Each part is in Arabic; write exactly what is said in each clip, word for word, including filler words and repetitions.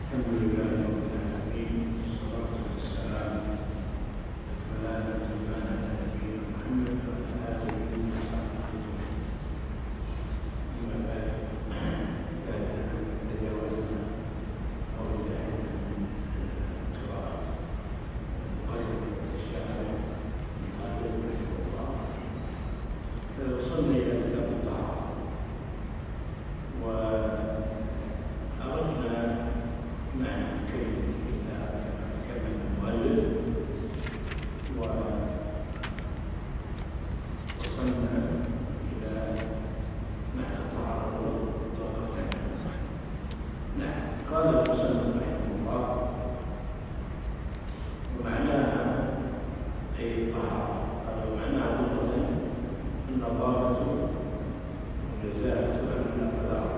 الحمد لله رب العالمين، والصلاة والسلام على نبينا محمد وعلى آله وصحبه أجمعين. أما بعد، بعد أن تجاوزنا أو انتهينا من قراءة مقدمة الشاعر القائل رحمه الله، فوصلنا إلى كتاب الطهارة، وعرفنا معنى كلمة الكتاب كما كمل المؤلف، ووصلنا إلى معنى الطهارة والطهارة. صح. نعم. قال المصنف رحمه الله: ومعناها أي الطهارة. قال ومعناها لغة النظافة والنزاهة عن الأقدار.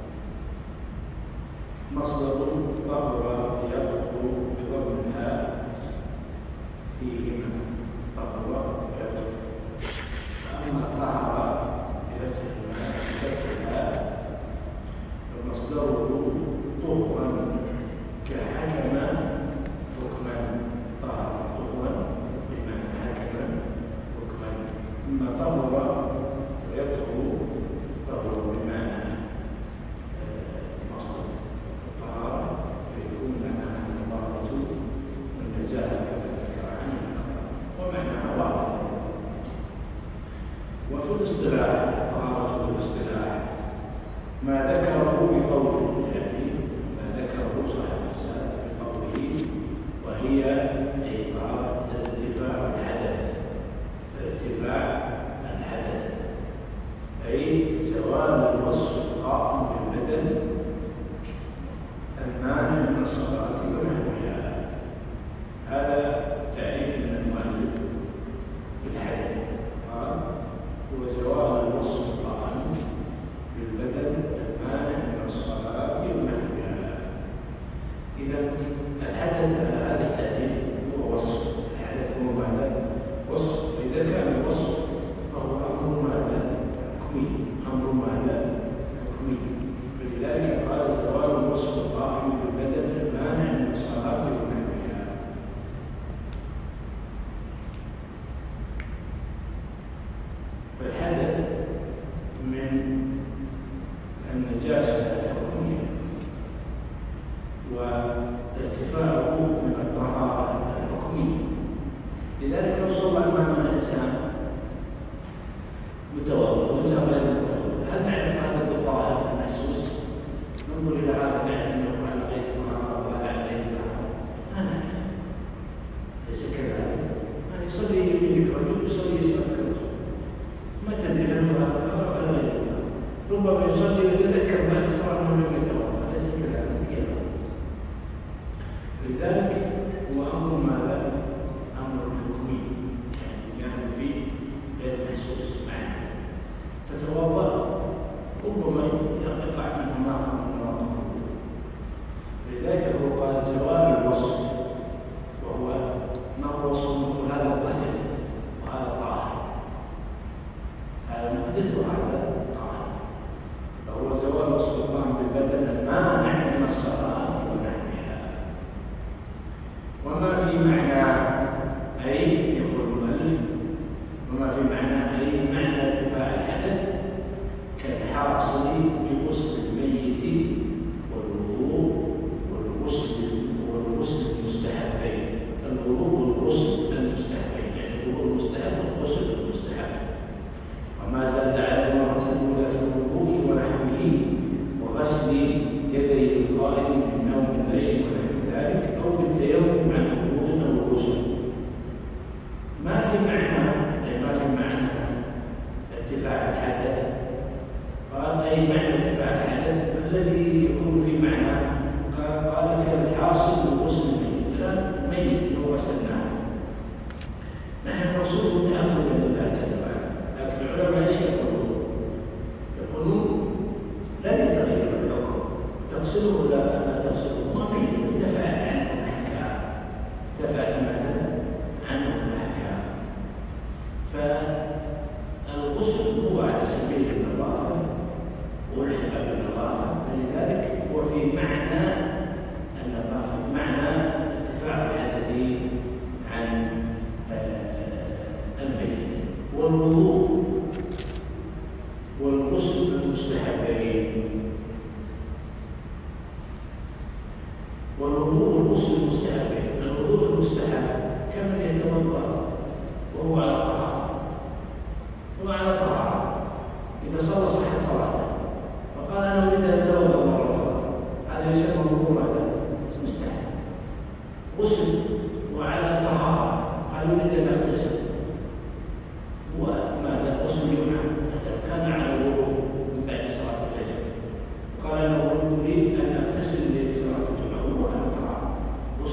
مصدر طهر يطهر بضم الهاء فيهما، طهر يطهر. فأما طهر بفتح الهاء فمصدره طهرا كحكم حكما. طهر طهرا بمعنى حكما حكما. أما طهر ويطهر طهر بمعنى مصدر الطهارة، فيكون معناها النظافة والنزاهة كما ذكر عنها، ومعناها واضح. وفي الاصطلاح الطهارة في الاصطلاح ما ذكره بقوله، يعني ما ذكره صاحب الرسالة بقوله، وهي أي طهارة ارتفاع الحدث. ارتفاع الحدث أي زوال الوصف القائم في البدن المانع من الصلاة ونحوها. هذا تعريف من المؤلف بالحدث. قال: هو زوال الوصف القائم في البدن المانع من الصلاة ونحوها. إذا الحدث على هذا التعريف هو وصف. الحدث هو ماذا؟ وصف. وإذا كان الوصف فهو أمر ماذا؟ حكمي. أمر ماذا؟ حكمي. ولذلك قال: زوال الوصف القائم بالبدن المانع من الصلاة ونحوها. فالحدث من النجاسة الحكمية، وارتفاعه من الطهارة الحكمية. لذلك لو صلى أمامنا إنسان متوضئ وإنسان غير متوضئ، هل نعرف هذا بالظاهر المحسوس؟ ننظر إلى هذا نعرف أنه على غير طهارة وهذا على غير طهارة؟ ما نعرف. ليس كذلك. ما يصلي يمينك رجل يصلي يسارك رجل، ما تدري هل هو على طهارة ولا غير طهارة. ربما يصلي ويتذكر بعد الصلاة أنه لم يتوضأ، ليس كذلك. يقرأ. لذلك هو أمر ماذا؟ أمر حكمي، يعني يعني فيه غير محسوس معنى. تتوضأ ربما يقع منه ماء من مواقف الوضوء. لذلك هو قال: زوال الوصف، وهو ما هو وصف؟ نقول هذا محدث وهذا طاهر، هذا محدث وهذا طاهر. فهو زوال الوصف القائم بالبدن المانع من الصلاة ونحوها. وما في معناه أي، يقول المؤلف، وما في معناه أي معنى ارتفاع الحدث كالحاصل بغسل الميت والوضوء والغسل والغسل المستحبين. الوضوء والغسل المستحبين، يعني الوضوء المستحب والغسل المستحب. وما زاد على المرة الأولى في الوضوء ونحوه، وغسل يدي القائم من نوم الليل ونحو ذلك، أو بالتيمم عن وضوء أو غسل. ما في معناه أي ما في معنى ارتفاع الحدث. قال: أي معنى ارتفاع الحدث الذي يكون في معناه. قال قال كالحاصل بغسل الميت. الآن الميت لو غسلناه نحن نصوم تعبدا لله جل وعلا، لكن العلماء ايش يقولون؟ يقولون لن يتغير الحكم، تغسله ولا لا تغسله، ما ميت، ارتفعت عنه الأحكام، ارتفعت ماذا؟ عنه الأحكام. فالغسل هو على سبيل النظافة والحفظ بالنظافة، فلذلك هو في معنى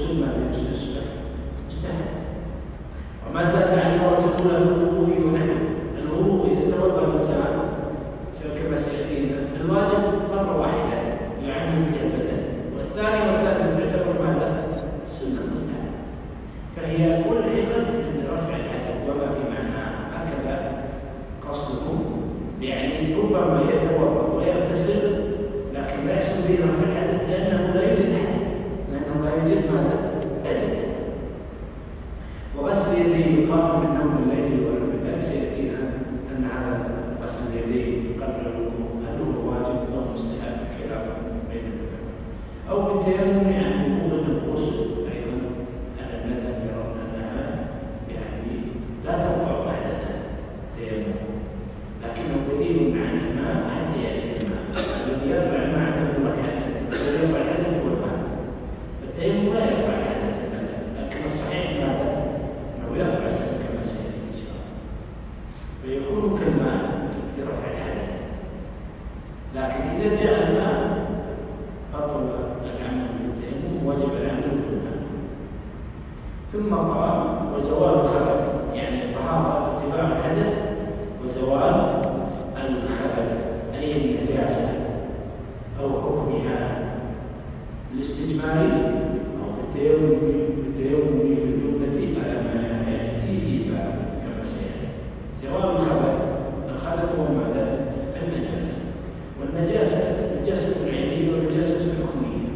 الغسل ماذا يصبح مستحب. وما زاد عن المرة الأولى في الوضوء ونحوه. الوضوء إذا توضأ الإنسان كما سيأتينا الواجب مرة واحدة يعمم فيها البدن، والثانية والثالثة تعتبر ماذا؟ سنة مستحب. فهي ألحقت برفع الحدث وما في معناها، هكذا قصده، يعني ربما يتوضأ ويغتسل لكن لا يحصل به رفع الحدث لأنه لا يوجد حدث، لأنه لا يوجد ماذا؟ لا يوجد حدث. وغسل يديه قائم من نوم الليل ونحو ذلك سيأتينا أن هذا غسل اليدين قبل الوضوء هل هو واجب أو مستحب خلافا بين العلماء. أو بالتيمم عن وضوء الغسل أيضا أهل المذهب يرون أنها يعني لا ترفع حدثا تيمم، لكنه بديل عن الماء حتى يأتي الماء. الذي يرفع الماء عنده هو الحدث، الذي يرفع الحدث هو الماء. فالتيمم لا يرفع الحدث في المذهب، لكن الصحيح ماذا؟ أنه يرفع السبب كما سيأتي إن شاء الله، فيكون كالماء في رفع الحدث. لكن إذا جاء الماء بطل العمل بالتيمم وجب العمل بالماء. ثم قال وزوال الخبث، يعني الطهارة ارتفاع الحدث وزوال الخبث أي النجاسة أو حكمها الاستجماري أو بالتيمم بالتيمم في الجملة على ما يأتي في باب كما سيأتي. زوال الخبث، الخبث هو ماذا؟ النجاسة. والنجاسة نجاسة عينية ونجاسة حكمية.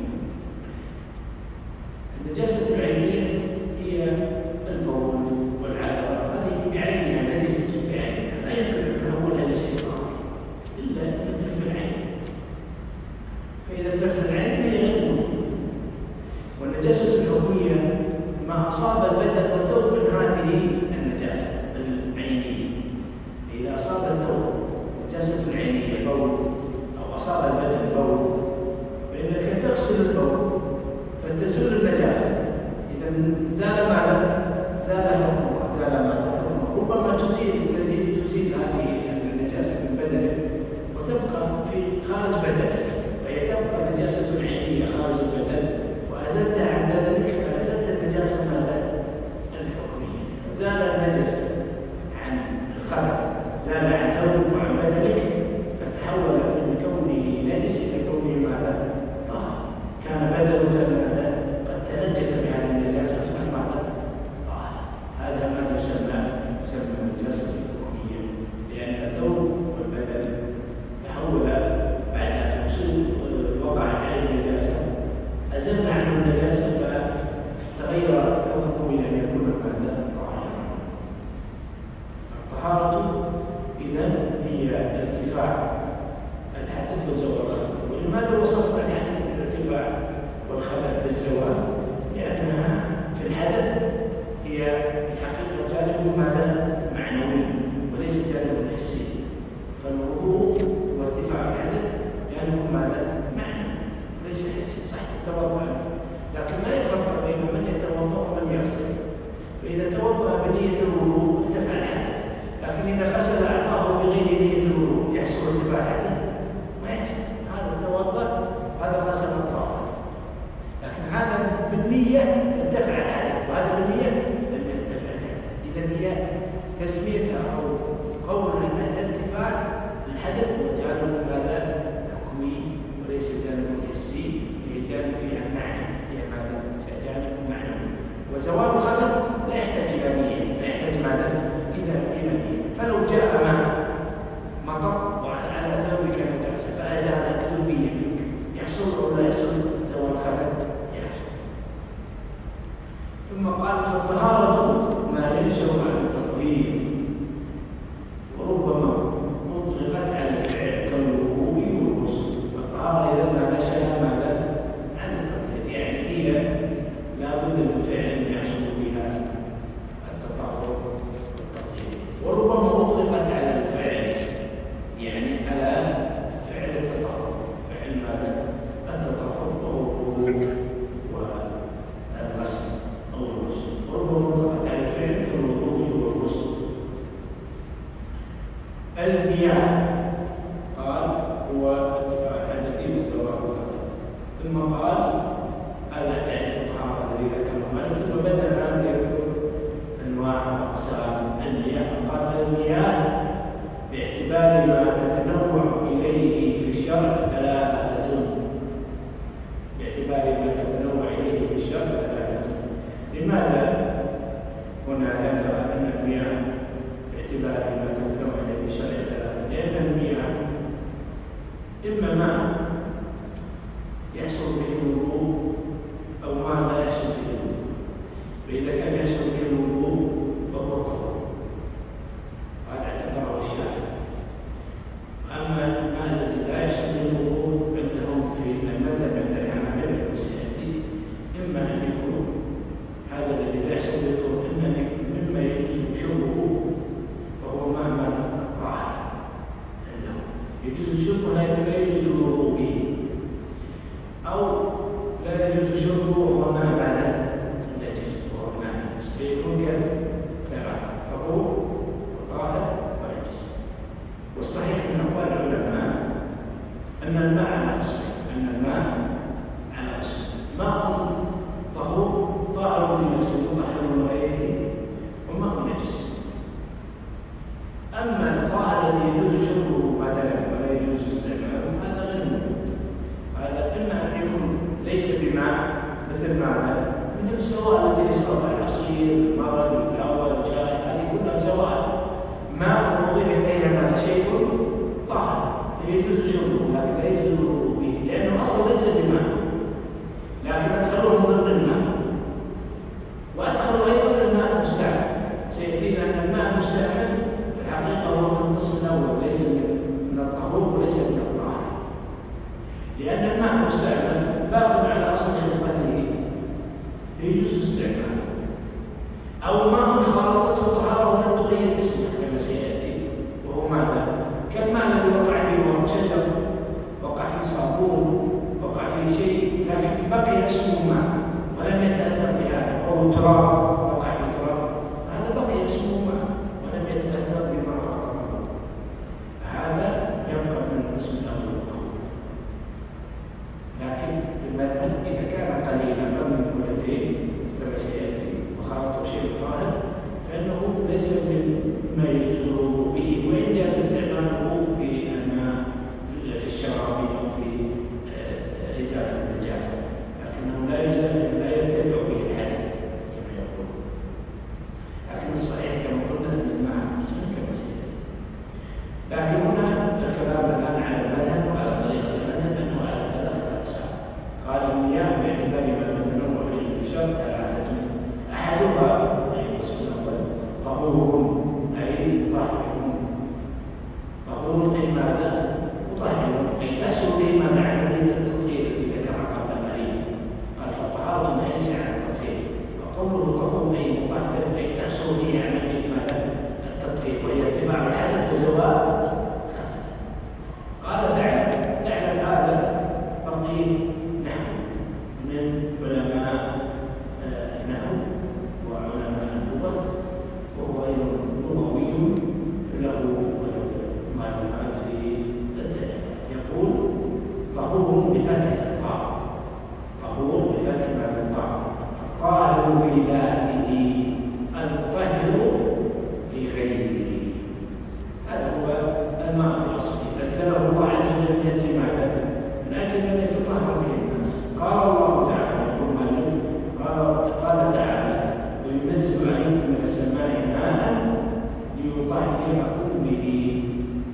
النجاسة العينية هي البول والعذرة، هذه بعينها نجسة بعينها، لا يمكن أن نحولها إلى شيء آخر إلا أن ترفع العين. فإذا ترفع العين فهي غير موجودة. والنجاسة الحكمية ما أصاب البدن والثوب من هذه النجاسة العينية. إذا أصاب الثوب نجاسة عينية بول أو أصاب البدن بول فإنك تغسل البول فتزول النجاسة. إذا زال ماذا؟ زال حكمها، زال ماذا؟ حكمها. ربما تزيل تزيل تزيل هذه النجاسة من بدنك وتبقى في خارج بدنك، فهي تبقى نجاسة عينية خارج البدن وأزلتها عن بدنك فأزلت النجاسة ماذا؟ الحكمية. زال النجس عن الخلف، زال عن ثوبك وعن بدنك فتحول من كونه نجس إلى كونه ماذا؟ طاهر. كان بدنك ماذا؟ قد تنجس بهذه النجاسة أصبح ماذا؟ طاهر. هذا ما يسمى يسمى النجاسة الحكمية، لأن الثوب والبدن تحول بعد وصول وقعت عليه النجاسة، أزلنا عنه النجاسة فتغير حكمه إلى أن يكون ماذا؟ طاهرا. الطهارة إذا هي ارتفاع الحدث وزوال الخبث. ولماذا وصفنا الحدث بالارتفاع والخبث بالزوال؟ لأنها في الحدث هي في الحقيقة جانب ماذا؟ معنوي وليس جانب حسي. فالوضوء وارتفاع الحدث جانب ماذا؟ معنوي وليس حسي. صح تتوضأ أنت، لكن لا يفرق بين من يتوضأ ومن يغسل. فإذا توضأ بنية الوضوء ارتفع الحدث، لكن إذا غسل أعضاءه بغير نية الوضوء يحصل ارتفاع الحدث؟ ما يحصل. هذا توضأ هذا غسل أطرافه، لكن هذا بالنية ارتفع الحدث وهذا بالنية لم يرتفع الحدث. إذا هي تسميتها أو قولنا أنها ارتفاع الحدث وجعله ماذا؟ حكمي وليس جانب حسي، هي جانب فيها معنى، هي ماذا؟ جانب معنوي. وزوال الخبث لا يحتاج إلى نية، لا يحتاج ماذا؟ إذا إلى نية. فلو جاء ماء مطر وعلى ثوبك نجاسة فأزالها بدون نية منك يحصل أو لا يحصل زوال الخبث؟ يحصل. ثم قال فالطهارة ما ينشأ عن التطهير وربما أطلقت على الفعل كالوضوء والغسل. فالطهارة إذا ما نشأ ماذا؟ عن التطهير، يعني هي لا بد من فعل يحصل بها التطهر والتطهير. وربما أطلقت على الفعل، يعني على فعل التطهر، فعل ماذا؟ التطهر أو الوضوء والغسل أو الغسل. وربما أطلقت على الفعل كالوضوء والغسل. المياه قال هو ارتفاع الحدث وزوال الخبث. ثم قال هذا تعريف الطهارة الذي ذكر أو لا يجوز شربه وهو ماء بعد النجس وهو ماء النجس فيكون كطهور وطاهر ونجس. والصحيح من أقوال العلماء أن الماء على قسمين، أن الماء على قسمين: ماء طهور طاهر في نفسه مطهر من غيره، وماء نجس. أما الطاهر الذي يجوز شربه مثلا ولا يجوز استعماله هذا غير موجود. هذا إما أن يكون ليس بماء مثل ماذا؟ مثل السوائل التي يشربها العصير، المرق، القهوة، الشاي، هذه كلها سوائل ماء وضيف إليها ماء شيء طاهر فيجوز شربه، لكن لا يجوز الوضوء به لأنه أصلا ليس بماء، لكن أدخلوه ضمن الماء. وأدخلوا أيضا الماء المستعمل. سيأتينا أن الماء المستعمل في الحقيقة هو من القسم الأول، ليس من الطهور وليس من الطاهر، لأن الماء المستعمل باق على أصل خلقته فيجوز استعماله. أو ماء خالطته طهارة ولم تغير اسمه كما سيأتي، وهو ماذا؟ كالماء الذي وقع فيه ورق شجر، وقع فيه صابون، وقع فيه شيء لكن بقي اسمه ماء ولم يتأثر بهذا، أو تراب وقع فيه تراب، هذا بقي اسمه ماء ولم يتأثر بما خلقه، هذا يبقى من القسم الأول الطهور. لكن في المذهب إذا كان قليلا قبل من كلتين كما سيأتي وخلطه شيء طاهر فإنه ليس مما يجوز به، وإن جاز استعماله في الماء في الشراب أو في إزالة النجاسة، لكنه لا يزال لا يرتفع به الحدث كما يقول. لكن الصحيح كما قلنا أن الماء مسلم كما سيأتي. لكن هنا الكلام الآن على المذهب وعلى طريقة المذهب أنه على ثلاثة أقسام. قال المياه باعتبار ما تتنوع عليه بشرط ثلاثة: أحدها أي القسم الأول طهور أي مطهر. طهور أي ماذا؟ مطهر أي تسر به ماذا؟ عملية التطهير التي ذكرها قبل قليل. قال فالطهارة ما يجزي عن التطهير، وقوله طهور أي مطهر أي تسر به عملية ماذا؟ التطهير، وهي ارتفاع الحدث وزوال الخبث. قال ثعلب، ثعلب هذا فقيه نحو من علماء النحو وعلماء اللغة، وهو أيضا لغوي له معلومات في التاريخ. يقول طهور بفتح الطاء، طهور بفتح الطاء، الطاهر في ذاته المطهر لغيره. هذا هو الماء الأصلي أنزله الله عز وجل من أجل ماذا؟ من أجل أن يتطهر به الناس. قال الله تعالى يقول مؤلف قال قال تعالى: وينزل عليكم من السماء ماء ليطهركم به،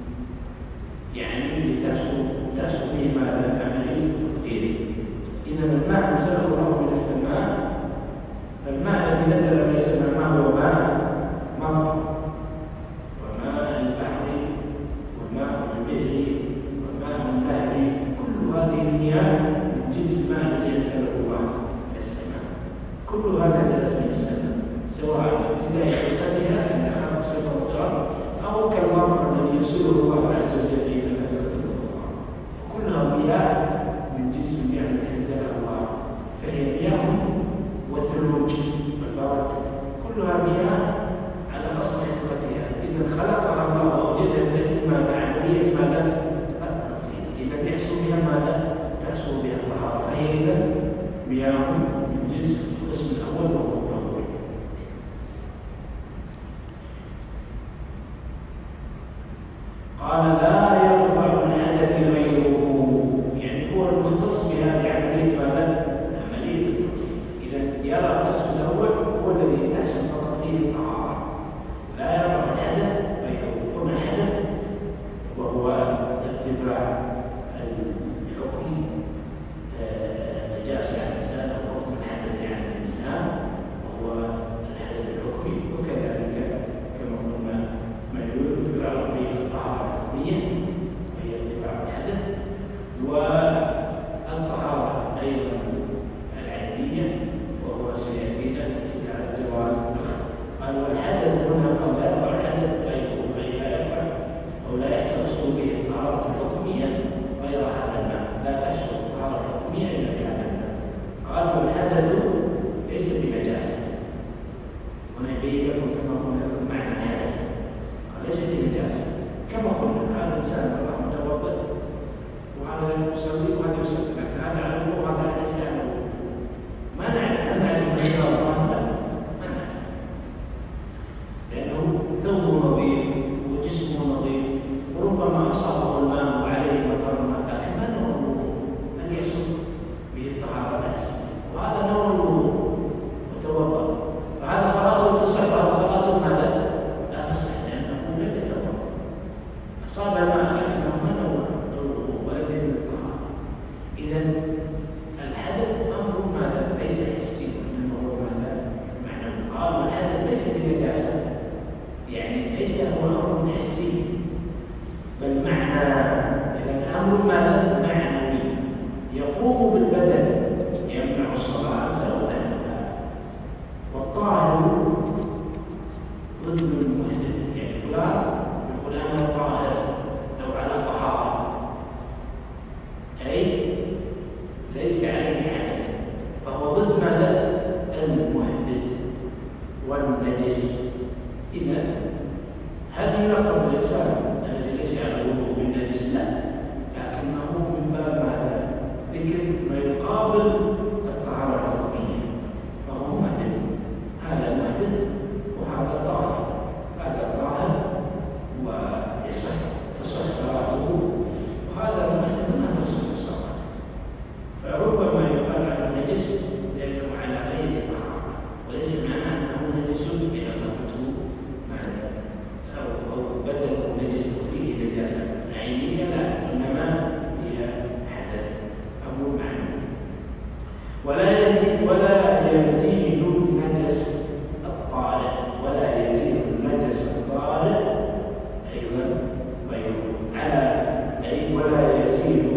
يعني لتحصل به ماذا؟ عملية التطهير. إذا الماء نزله الله من السماء، فالماء الذي نزل من السماء ما هو؟ ماء مطر، وماء البحر، وماء البئر، وماء النهر، كل هذه المياه من جنس الماء الذي أنزله الله من السماء، كلها نزلت من السماء، سواء في ابتداء خلقتها عند خلق السماء والأرض أو كالمطر الذي يرسله الله عز وجل إلى فترة أخرى، كلها مياه من جنس المياه التي أنزلها الله، فهي مياه والثلوج والبرد، كلها مياه على أصل خلقتها. إذا خلقها الله وأوجدها من أجل ماذا؟ عملية ماذا؟ التطهير. إذا يحصل بها ماذا؟ تحصل بها الطهارة، فهي إذا مياه من جنس القسم الأول وهو الطهور. قال لا يرفع الحدث غيره، يعني هو المختص بهذه عملية ماذا؟ عملية التطهير. إذا يرى القسم الأول هو الذي تحصل فقط فيه الطهارة، لا يرفع الحدث غيره. قلنا الحدث وهو ارتفاع الحكم نجاسة عن الإنسان أو حكم الحدث عن الإنسان، وهو الحدث الحكمي، وكذلك كما قلنا ما يعرف به الطهارة الحكمية وهي ارتفاع الحدث، والطهارة أيضا العينية وهو سيأتينا إزالة زوال الخبث. قال والحدث هنا قد لا يرفع الحدث غيره، أي لا يرفع أو لا يحصل به الطهارة الحكمية غير هذا الماء، لا تحصل الطهارة الحكمية الحكمية إلا بهذا المعنى. قال والحدث ليس بنجاسة. هنا يبين لكم كما قلنا لكم معنى الحدث، قال ليس بنجاسة. كما قلنا هذا إنسان الله متوضئ وهذا يصلي وهذا يصلي، لكن هذا على الوضوء وهذا ليس على الوضوء. ما نعرف هل نعرف من خلال الله؟ ما نعرف، لأنه ثوبه نظيف وجسمه نظيف وربما أصابه الماء وعليه مطر الماء، لكن ما نوى الوضوء أن يحصل به الطهارة نفسه، وهذا نوى الوضوء وتوضأ، وهذا صلاته تصح وهذا صلاته ماذا؟ لا تصح، لأنه لم يتوضأ، أصاب الماء لكنه ما نوى الوضوء ولم ينوي الطهارة. إذا الحدث أمر ماذا؟ ليس حسي، وإنما هو ماذا؟ معنوي. قال والحدث ليس بنجاسة، يعني ليس هو أمر حسي بل معنى. إذا أمر ماذا؟ معنوي يقوم بالبدن يمنع الصلاة ونحوها. والطاهر ضد المحدث، يعني فلان يقول أنا طاهر أو على طهارة، أي ليس عليه حدث، فهو ضد ماذا؟ المحدث والنجس. إذا هل يلقب الإنسان الذي ليس على وضوء بالنجس؟ لا، لكنه من باب ماذا؟ ذكر ما يقابل الطهارة الحكمية، فهو محدث. هذا محدث وهذا طاهر، هذا طاهر ويصح تصح صلاته، وهذا محدث ما تصح صلاته. فربما يقال على النجس لأنه على غير طهارة، وليس معناه أنه نجس إذا صفته ماذا؟ أو أو بدل نجس فيه نجاسة عينية، لا، إنما هي حدث أو معنوي. ولا يزيد ولا يزيل النجس الطارئ، ولا يزيل النجس الطارئ أيضا غيره على أي ولا يزيل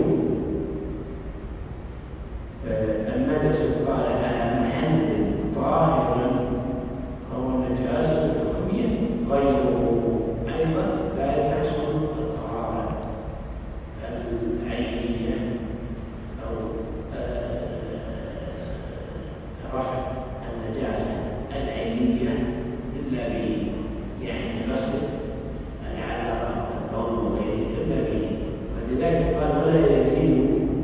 النجس الطارئ على محل طاهر أو النجاسة الحكمية غيره أيضا لا تحصل الطهارة العينية أو رفع النجاسة العينية إلا به، يعني غسل العلقة البول وغيره إلا به. فلذلك قال ولا يزيل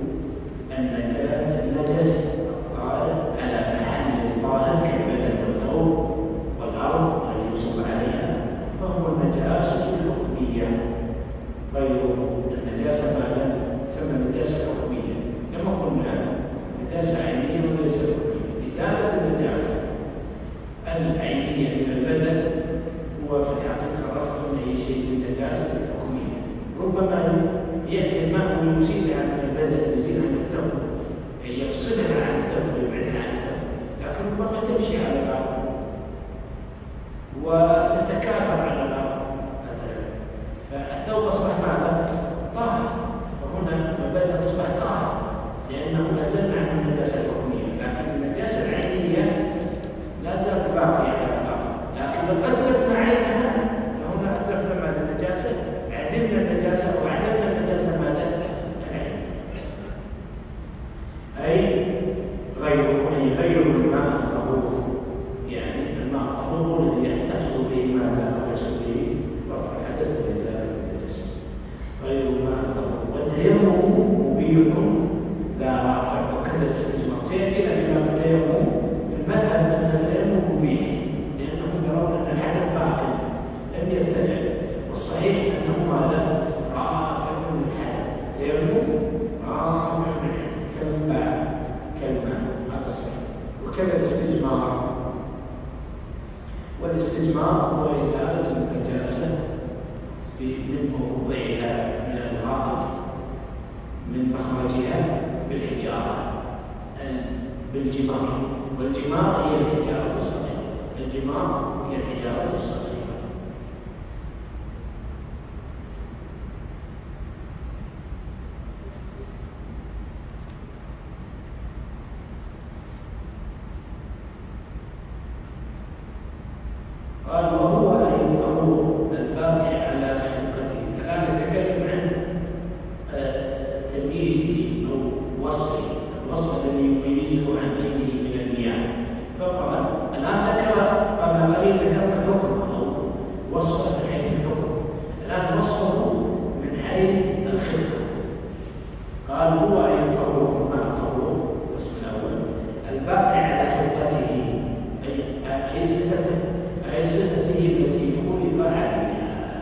النجس الطاهر على محل طاهر كالبدن والثوب والأرض التي يصب عليها، فهو النجاسة الحكمية غير النجاسة ماذا؟ تسمى النجاسة الحكمية. كما قلنا نجاسة عينية وليس حكمية. إزالة النجاسة العينية من البدن هو في الحقيقة رفع أي شيء من النجاسة الحكمية. ربما يأتي الماء ويزيلها من البدن ويزيلها من الثوب، أي يفصلها عن الثوب ويبعدها عن الثوب، لكن ربما تمشي على الأرض وتتكاثر على الأرض مثلا، فالثوب أصبح ماذا؟ طاهر، وهنا البدن أصبح طاهر لأنه نزلنا عن النجاسة الحكمية، لكن النجاسة العينية لا زالت باقية على الأرض. لكن لو أتلفنا عينها، هنا أتلفنا ماذا؟ النجاسة، عدمنا النجاسة وعدمنا النجاسة ماذا؟ العين. أي غير أي غير الماء الطهور، يعني الماء الطهور الذي يحصل به ماذا؟ أو يحصل به رفع الحدث وإزالة النجاسة، غير الماء الطهور. والتيمم مبيح لا رافع، وكذا الاستجمار. سيأتينا في باب التيمم في المذهب أن التيمم مبيح، لأنهم يرون أن الحدث باقي لم يرتفع، والصحيح أنه ماذا؟ رافع للحدث. التيمم رافع للحدث كالماء كالماء، هذا صحيح. وكذا الاستجمار، والاستجمار هو إزالة النجاسة من موضعها من الغائط من مخرجها بالحجارة بالجمار، والجمار هي الحجارة الصغيرة، الجمار هي الحجارة الصغيرة. قال وهو أي الطهور الباقي على خلقته. الآن نتكلم عن تمييزه أو وصفه. الوصف ويميزه عن غيره من المياه. فقال الآن ذكر قبل قليل ذكرنا حكمه أو وصفه من حيث الحكم، الآن وصفه من حيث الخلقة. قال هو أي الطهور مع الطهور القسم الأول الباقي على خلقته أي أي صفته أي صفته التي خلق عليها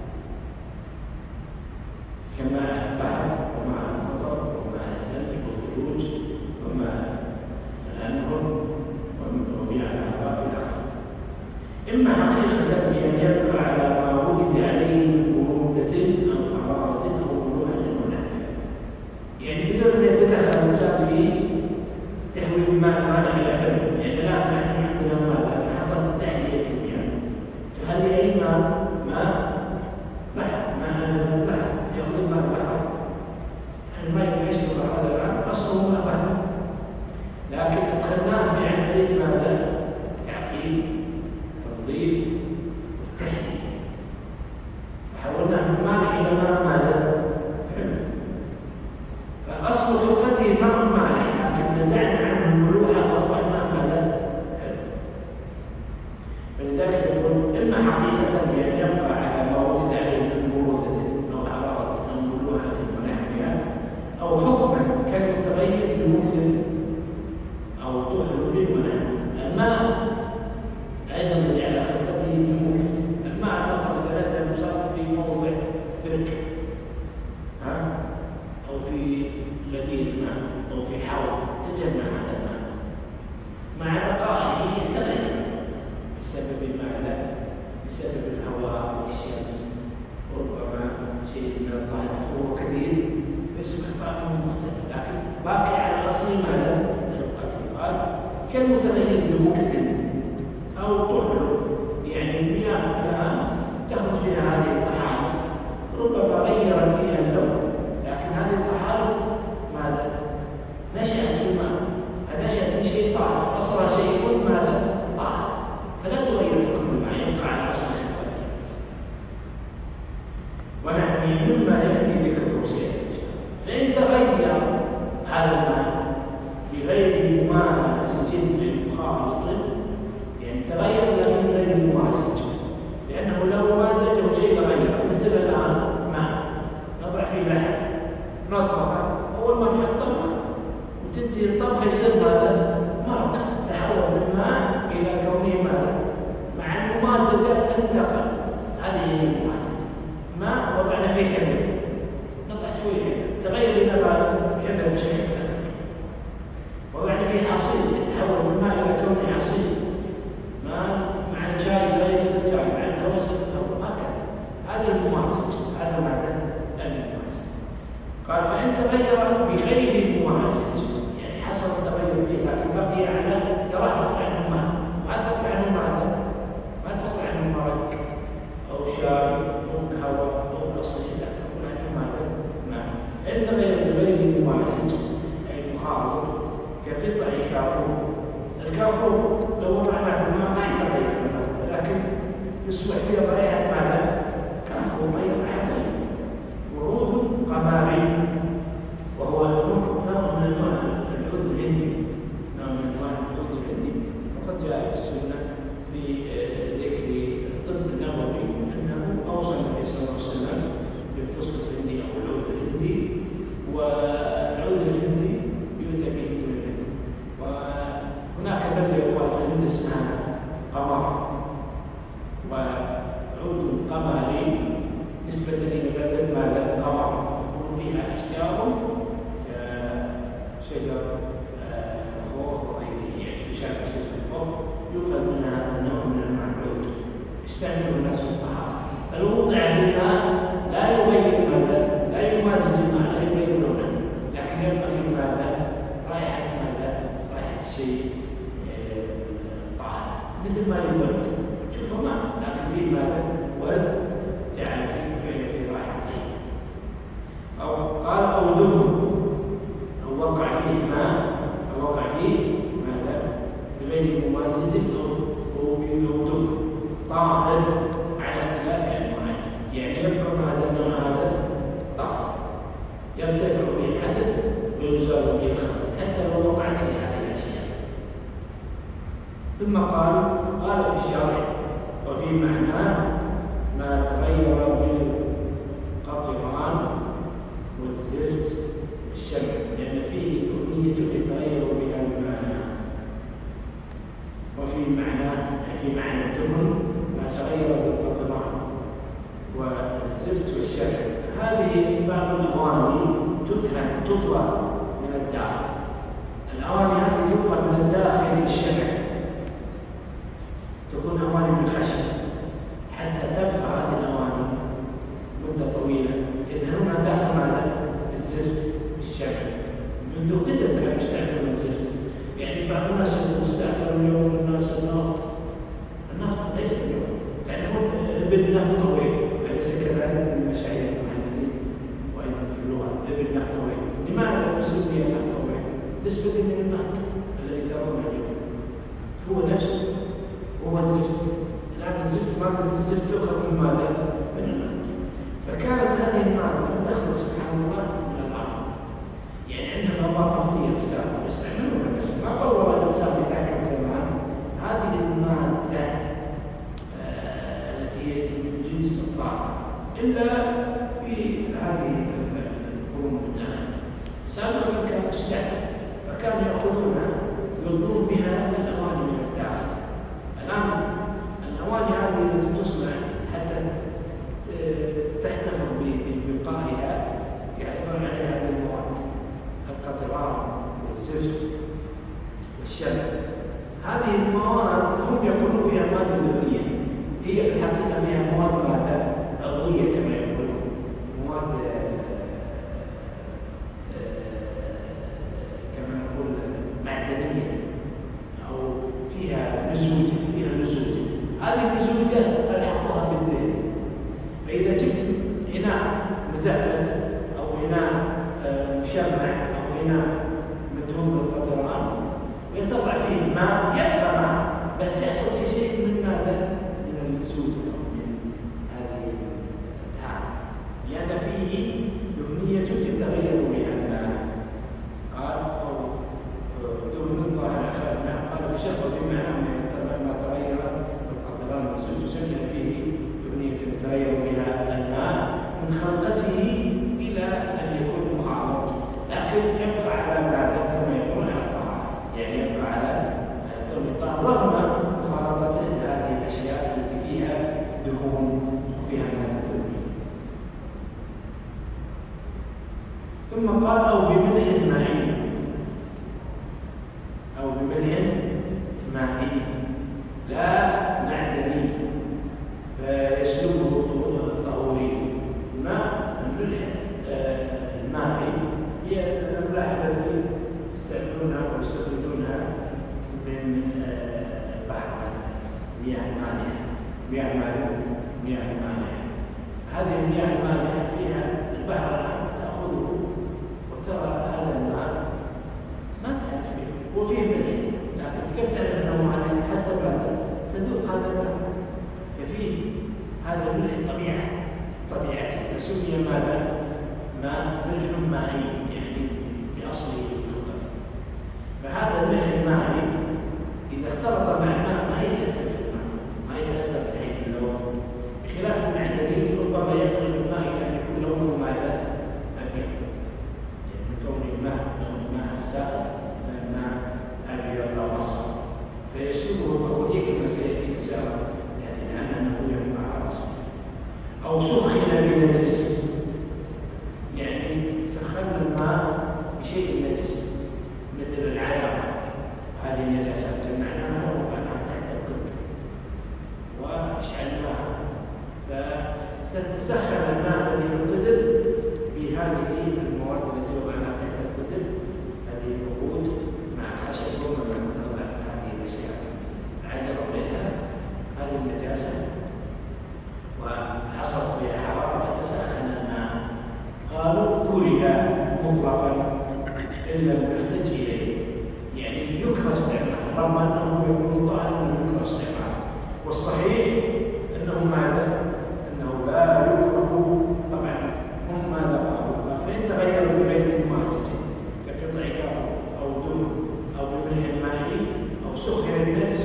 كما البحر ومع المطر ومع الثلج والثلوج ومع الأنهر ومياه الأنهار إلى آخره. إما حقيقة بأن يبقى على ما وجد عليه من برودة أو حرارة أو ملوحة ونحوها، يعني بدون أن يتدخل الإنسان في تهويل الماء مانع إلى حلو، يعني الآن نحن عندنا ماذا؟ محطة تحلية المياه تحلي أي ماء؟ ماء بحر، ماء هذا البحر يأخذ الماء البحر، الماء يشرب هذا الماء أصله ماء بحر، لكن أدخلناه في عملية ماذا؟ تعقيم تنظيف والتحلية، فحولناه من مالح إلى ماء ماذا؟ حلو. فأصل خلقته ماء مالح، لكن نزعنا عنه الملوحة أصبح ماء ماذا؟ حلو. فلذلك يقول إما حقيقة بأن يبقى على ما وجد عليه من برودة أو حرارة أو ملوحة ونحوها، أو حكما كالمتغير بمثل أو تحلب ونحو. الماء أيضا الذي على خلقته بمثل الماء المطر إذا نزل مصاب في موضع بركة ها أو في غدير ماء أو في حوض تجمع هذا الماء مع بقائه يتغير بسبب ماذا؟ بسبب الهواء والشمس، ربما شيء من الضغط وهو كثير يصبح طعمه مختلف، لكن باقي على أصل ماذا؟ خلقته. قال كالمتغير بمكث أو تحلب، يعني المياه الآن تخرج فيها هذه الطحالب ربما غيرت فيها اللون، لكن هذه الطحالب ماذا؟ نشأت في الماء، نشأت من شيء طاهر، أصلها شيء ماذا؟ طاهر، فلا تغير حكم الماء، يبقى على أصل خلقته. ونحن مما يأتي ذكره سيأتي، فإن تغير هذا الماء بغير ممازج لمخالط، يعني تغير لكن غير ممازج، لأنه لو مازجه شيء تغير، مثل الآن ماء نضع فيه لحم نطبخه، أول ما نحط الماء وتنتهي الطبخة يصير ماذا؟ مرق، تحول من ماء إلى كونه ماذا؟ مع الممازجة انتقل، هذه هي الممازجة. ماء وضعنا فيه حمل، نضع فيه حمل تغير إلى ماذا؟ حمل بشكل أكبر. وضعنا فيه عصير يتحول من ماء إلى كونه عصير، ماء مع الشاي تغير يصير شاي، مع الهواء يصير هواء، هكذا. هذا الممازج، هذا ماذا؟ الممازج. قال فإن تغير بغير الممازج، يعني حصل التغير فيه لكن بقي على ترى تطلع عنه ماء، ما تطلع عنه ماذا؟ ما تطلع عنه مرق أو شاي أو هواء أو عصير، لا تطلع عنه ماذا؟ ماء. فإن تغير بغير الممازج أي مخالط كقطع كافور، الكافور لو وضعناه في الماء ما يتغير الماء، لكن يصبح فيه رائحة ماذا؟ كافور، غير رائحة طيبة. وعود قماري، وهو نوع من انواع العود الهندي، نوع من انواع العود الهندي، وقد جاء في السنه في ذكر الطب النبوي انه اوصى النبي صلى الله عليه وسلم بالفستق الهندي او العود الهندي، والعود الهندي يؤتى به من الهند. وهناك بلده يقال في الهند اسمها قمر، وعود قمري نسبة إلى بلدة ماذا؟ قمر، يكون فيها أشجار كشجر الخوخ وغيره، يعني تشابه شجر الخوخ، يؤخذ من هذا النوع من أنواع العود، يستعمله الناس في الطهارة. فلو وضع في الماء لا يغير ماذا؟ لا يمازج الماء، لا يغير لونه، لكن يبقى فيه ماذا؟ رائحة ماذا؟ رائحة الشيء طاهر، مثل ما الورد، تشوفه ماء لكن فيه ماذا؟ ورد جعل فيه أو قال أو دهن، أو وقع فيه ماء، أو وقع فيه ماذا؟ بغير ممازج أو دهن طاهر على اختلاف أنواعه، يعني يبقى هذا النوع هذا طاهر يرتفع به الحدث ويزال به الخبث حتى لو وقعت في هذه ثم قال قال في الشرح وفي معناه ما تغير بالقطران والزفت والشمع، لأن فيه دهنية يتغير بها الماء. وفي معناه في معنى الدهن ما تغير بالقطران والزفت والشمع. هذه بعض الأواني تدهن تطلى من الداخل. الأواني هذه تطلى من الداخل بالشمع، تكون أواني من خشب حتى تبقى هذه الأواني مدة طويلة. يدهنونها داخل ماذا؟ الزفت الشمع. منذ قدم كانوا يستعملون الزفت. يعني بعض الناس يستعملون اليوم الناس النفط. النفط ليس اليوم، تعرفون ابن نفطوي أليس كذلك من المشاهير المحمدين وأيضا في اللغة ابن نفطوي. لماذا سمي نفطوي؟ نسبة من النفط الذي ترونه اليوم هو نفسه هو الزفت. الآن الزفت مادة الزفت تؤخذ من ماذا؟ من النفط. فكانت هذه المادة تخرج سبحان الله من الأرض. يعني عندها مضاد نفطية في السابق يستعملونها، بس ما طور الإنسان في ذاك الزمان هذه المادة آه التي هي من جنس الطاقة إلا في هذه القرون المتأخرة. سابقا كانت تستعمل، فكانوا يأخذونها يلقون بها الأواني من الداخل. الآن الأواني هذه التي تصنع حتى تحتفظ ببقائها يحضرون عليها بالمواد القطران والزفت والشمع. هذه المواد هم يقولون فيها مادة دهنية، هي في الحقيقة فيها مواد مادة عضوية كما يقولون، مواد كما نقول معدنية أو فيها نزوجة فيها نزوجة. هذه النزوجة ألحقوها بالدهن. فإذا جبت إناء مزفت أو إناء مشمع أو إناء مدهون بالقطران ويتضع فيه ماء يبقى ماء، بس يحصل فيه شيء من ماذا؟ من النزوجة أو من هذه الدهان، لأن فيه دهنية يتغير بها الماء. قال أو دهن ظاهر خلاف الماء. قال في شرح في معناه ما تغير بالقطران والزفت والشمع فيه دهنية يتغير بها الماء من خلقته إلى أن يكون مخالط، لكن يبقى على ماذا؟ كما يقولون على الطهارة، يعني يبقى على كون الطهارة رغم مخالطته لهذه الأشياء التي فيها دهون وفيها مادة دهنية. ثم قال أو بملح مائي أو بملح مائي لا معدني فيسلبه الطهوري. الماء الملح المائي هي الأملاح التي يستعملونها ويستخرجونها من البحر مثلا، مياه مالحة مياه مالحة مياه مالحة. هذه المياه المالحة فيها البحر الآن تأخذه وترى هذا الماء ما تعرف فيه وفيه ملح، لكن كيف تعرف أنه مالح؟ حتى بعد تذوق هذا الماء ففيه هذا الملح طبيعة طبيعته، فسمي ماذا؟ ماء ملح مائي، يعني بأصله وخلقته. فهذا الملح المائي إذا اختلط مع الماء ما يتأثر في الماء، ما يتأثر من حيث اللون، بخلاف المعدني ربما يقلب الماء إلى أن يكون لونه ماذا؟ أبيض، يعني من كون الماء لون الماء السائل الماء أبيض أو أصفر فيسلبه الطهوري كما سيأتي إشارة يعني عنه أنه يجمع على أصفر. أو سخن بنجس، يعني سخنا الماء بشيء نجس مثل العرق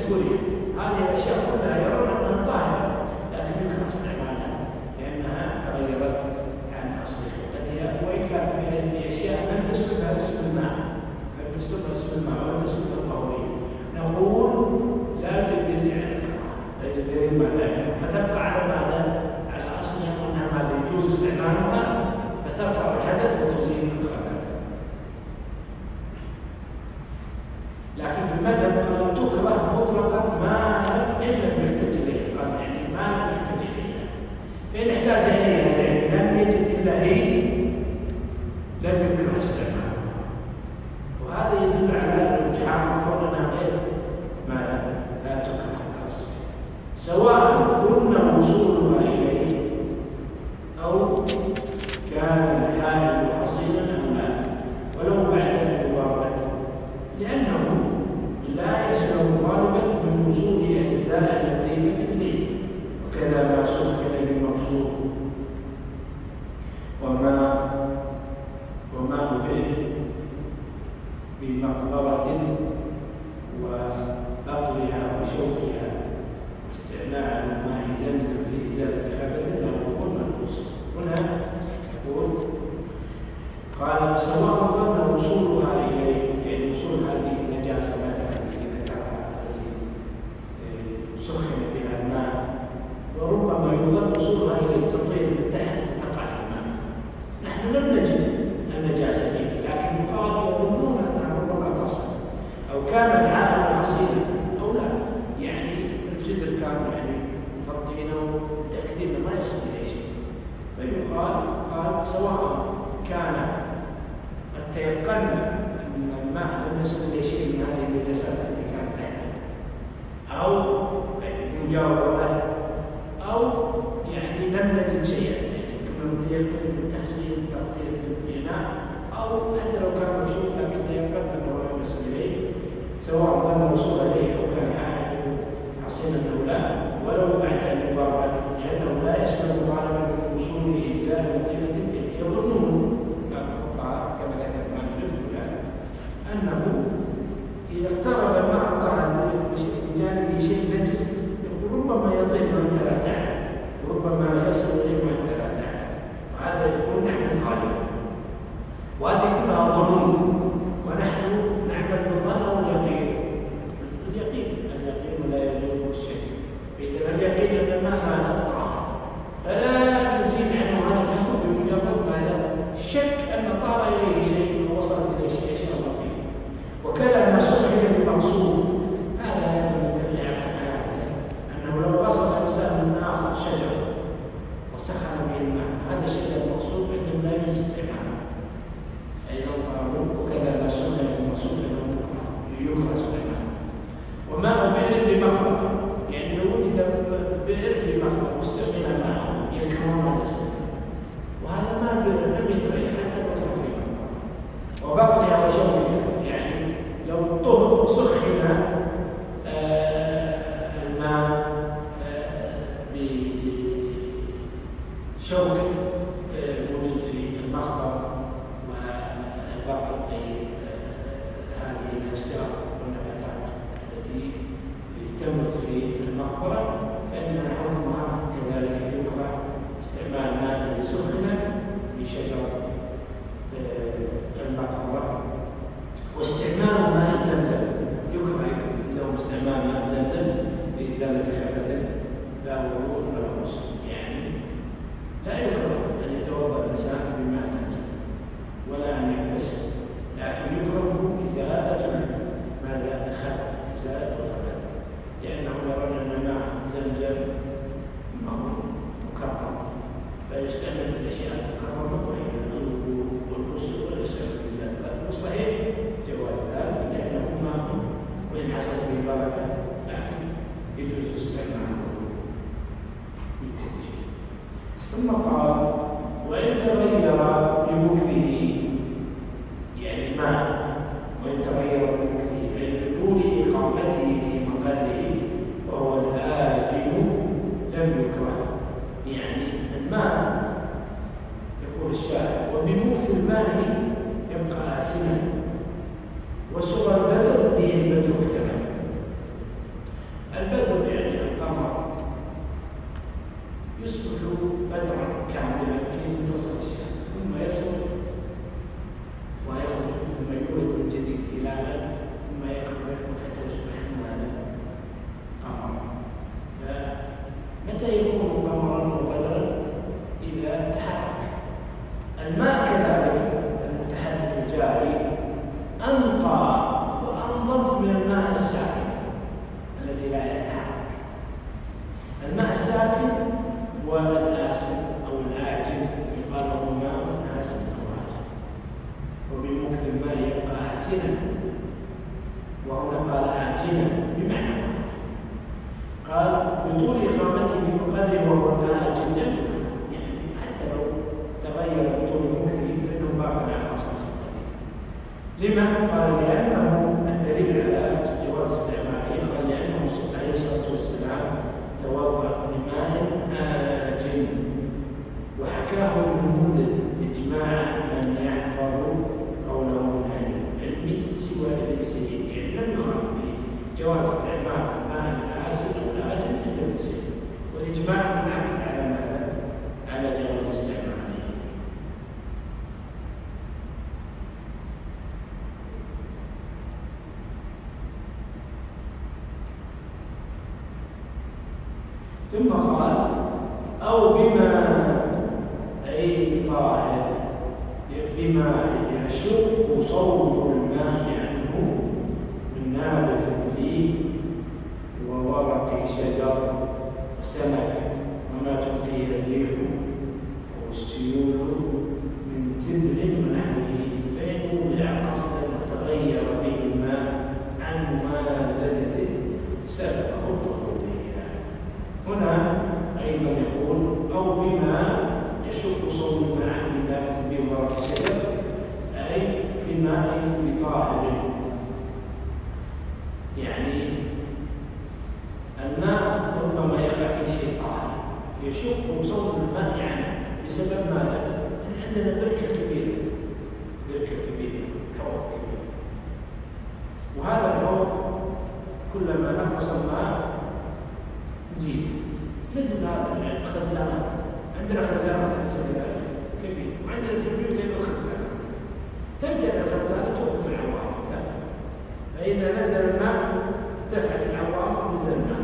ويستعملونها. هذه الأشياء كلها يرون أنها طاهرة لكن يمكن استعمالها لأنها تغيرت عن أصل خلقتها، وإن كانت من الأشياء لم تسلبها اسم الماء، لم تسلبها اسم الماء ولم تسلبها الطهورية، نقول لا يوجد دليل على الكراهة، لا يوجد دليل ماذا يعني، فتبقى على ماذا؟ على أصلها أنها ماذا يجوز استعمالها فترفع الحدث وتزيل الخبث. لكن في المذهب قالوا تكره مطلقا ما لم إن لم يحتج إليها، قال يعني ما لم يحتج إليها، فإن احتاج إليها يعني لم يجد إلا هي لم يكره استعمالها، وهذا يدل على الامتحان كونها غير ما لا تكره الأصل، سواء كنا وصولها إليه أو كان الحال حصيلا أم لا، ولو بعد أن يبرد، لأنه لا يسلم غالبا من وصول أجزاء لطيفة إليه، وكذا ما سخن بمقصود وما وما بئر بمقبرة وبقرها وشوكها واستعمال ماء زمزم في إزالة خبث له وقول منقوص. هنا يقول قال سواء ظن وصولها إليه يعني وصول هذه النجاسة مثلا التي ذكرها التي سخن بها الماء، وربما يظن وصولها إليه تطير من تحت وتقع في الماء، نحن لم نجد النجاسة فيه، لكن قالوا يظنون أنها ربما تصل، أو كان الحال حصينا أو لا، يعني الجدر كان يعني مغطينه متأكدين ما يصل إليه شيء، فيقال قال سواء كان قد تيقنا أن الماء لم يصل إليه شيء من هذه النجاسات التي كانت تحته، أو بمجاورة له، أو يعني لم نجد شيئا، يعني كنا متيقنين من تحسين تغطية البناء، أو حتى لو كان مشوف لكن تيقنا أنه لم يصل إليه، سواء ظن وصول إليه أو كان حصينا أو لا، ولو بعد أن يبرد، لأنه لا يسلم غالبا من وصوله إجزاء لطيفة به، يظنون الفقهاء كما ذكر المؤلف أنه إذا اقترب الماء الطاهر بجانبه شيء نجس ربما يطيب وأنت لا تعلم، وربما يصل إليه وأنت لا تعلم، وهذا يكون نحن غالبا، وهذه كلها ظنون، ونحن نعمل بالظن واليقين. اليقين اليقين لا يجوز الشك، إذا اليقين أن الماء هذا طاهر فلا نزيل عنه هذا الحكم بمجرد ماذا؟ شك أن طار إليه شيء ووصلت إليه شيء شيء لطيف، وكذا ما سخن بمقصود، هذا أيضا من تفريعات الحنابلة، أنه لو غسل إنسان من آخر شجر وسخن به الماء هذا الشيء المقصود عندهم لا يجوز استعماله، أيضا قالوا وكذا ما سخن بمقصود أنه يكره استعماله. وماء بئر بمقبرة، يعني لو وجد بئر في مقبرة واستعمل معه يكرهون الاستعمال، وهذا ما لم يتغير حتى لو كان في مقبرة، وبقلها وشوكها، يعني لو طهر سخن آه الماء آه بشوك آه موجود في المقبرة والبقل أي آه هذه الأشجار والنباتات التي تنبت في المقبرة، فإن حكمها كذلك يكره استعمال ماء سخن بشجر المقبرة، واستعمال ماء زمزم يكره عندهم استعمال ماء زمزم لإزالة خبث لا وضوء ولا غسل، يعني لا يكره أن يتوضأ الإنسان بماء زمزم ولا أن يغتسل، لكن يكره إزالة ماذا؟ الخبث، إزالة الخبث، لأنهم يرون أن ماء زمزم ماء مكرم فيستعمل في الأشياء المكرمة وهي الوضوء والغسل والغسل والإزالة، والصحيح جواز ذلك لأنه ماء وإن حصلت به بركة لكن يجوز استعماله من كل شيء. ثم قال وإن تغير بمكثه، يعني الماء وإن تغير بمكثه أي بطول إقامته في مقره وهو الآجن لم يكره، يعني الماء يقول الشاعر وبمكث الماء يبقى آسنا وسوى البدر به البدر اكتمل، البدر يعني القمر يصبح بدرا كاملا في منتصف الشمس ثم يسقط ويخرج ثم يولد من جديد هلالا ثم يكبر حتى يصبح ماذا؟ قمرا. فمتى يكون قمرا وبدرا؟ إذا تحرك. الماء كذلك المتحرك الجاري أنقى وأنظف من الماء الساكن الذي لا يتحرك. الماء الساكن والآسن أو الآجن يقال له ماء آسن أو آجن، وبمكث الماء يبقى آسنا، وهنا قال آجنا بمعنى واحد. قال بطول إقامته في مقره وهو الآجن لم يكن، يعني حتى لو تغير بطول مكثه فإنه باق على أصل خلقته. لما؟ قال لأنه الدليل على جواز استعماله، قال لأنه عليه الصلاة والسلام توضأ بماء آجن، وحكاه المنذر إجماع من يحفظ قوله من أهل العلم سوى ابن سيرين، يعني لم يخالف فيه جواز استعمال الماء الآسن أو الآجن إلا ابن سيرين، والإجماع منعكس على ماذا؟ على جواز استعماله. ثم قال أو بما أي طاهر بما يشق صوم الماء عنه من نابت فيه وورق شجر وسمك وما تلقيه الريح والسيول من تبر ونحوه، فإن وضع قصدا وتغير به الماء عن ممازجة سلبه الضرورية. هنا أيضا يقول أو بما يشق صوم الماء عن نابت به وورق شجر، أي بماء بطاهر، يعني الماء ربما يقع في شيء طاهر يشق صوم الماء عنه بسبب ماذا؟ عندنا بركة كبيرة، بركة كبيرة، حوض كبير، وهذا الحوض كلما نقص الماء نزيد، مثل هذا الخزانات، عندنا خزانات كبيرة، وعندنا في البيوت أيضا خزانات، تبدأ الخزانة توقف العوامة، فإذا نزل الماء ارتفعت العوامة ونزل الماء.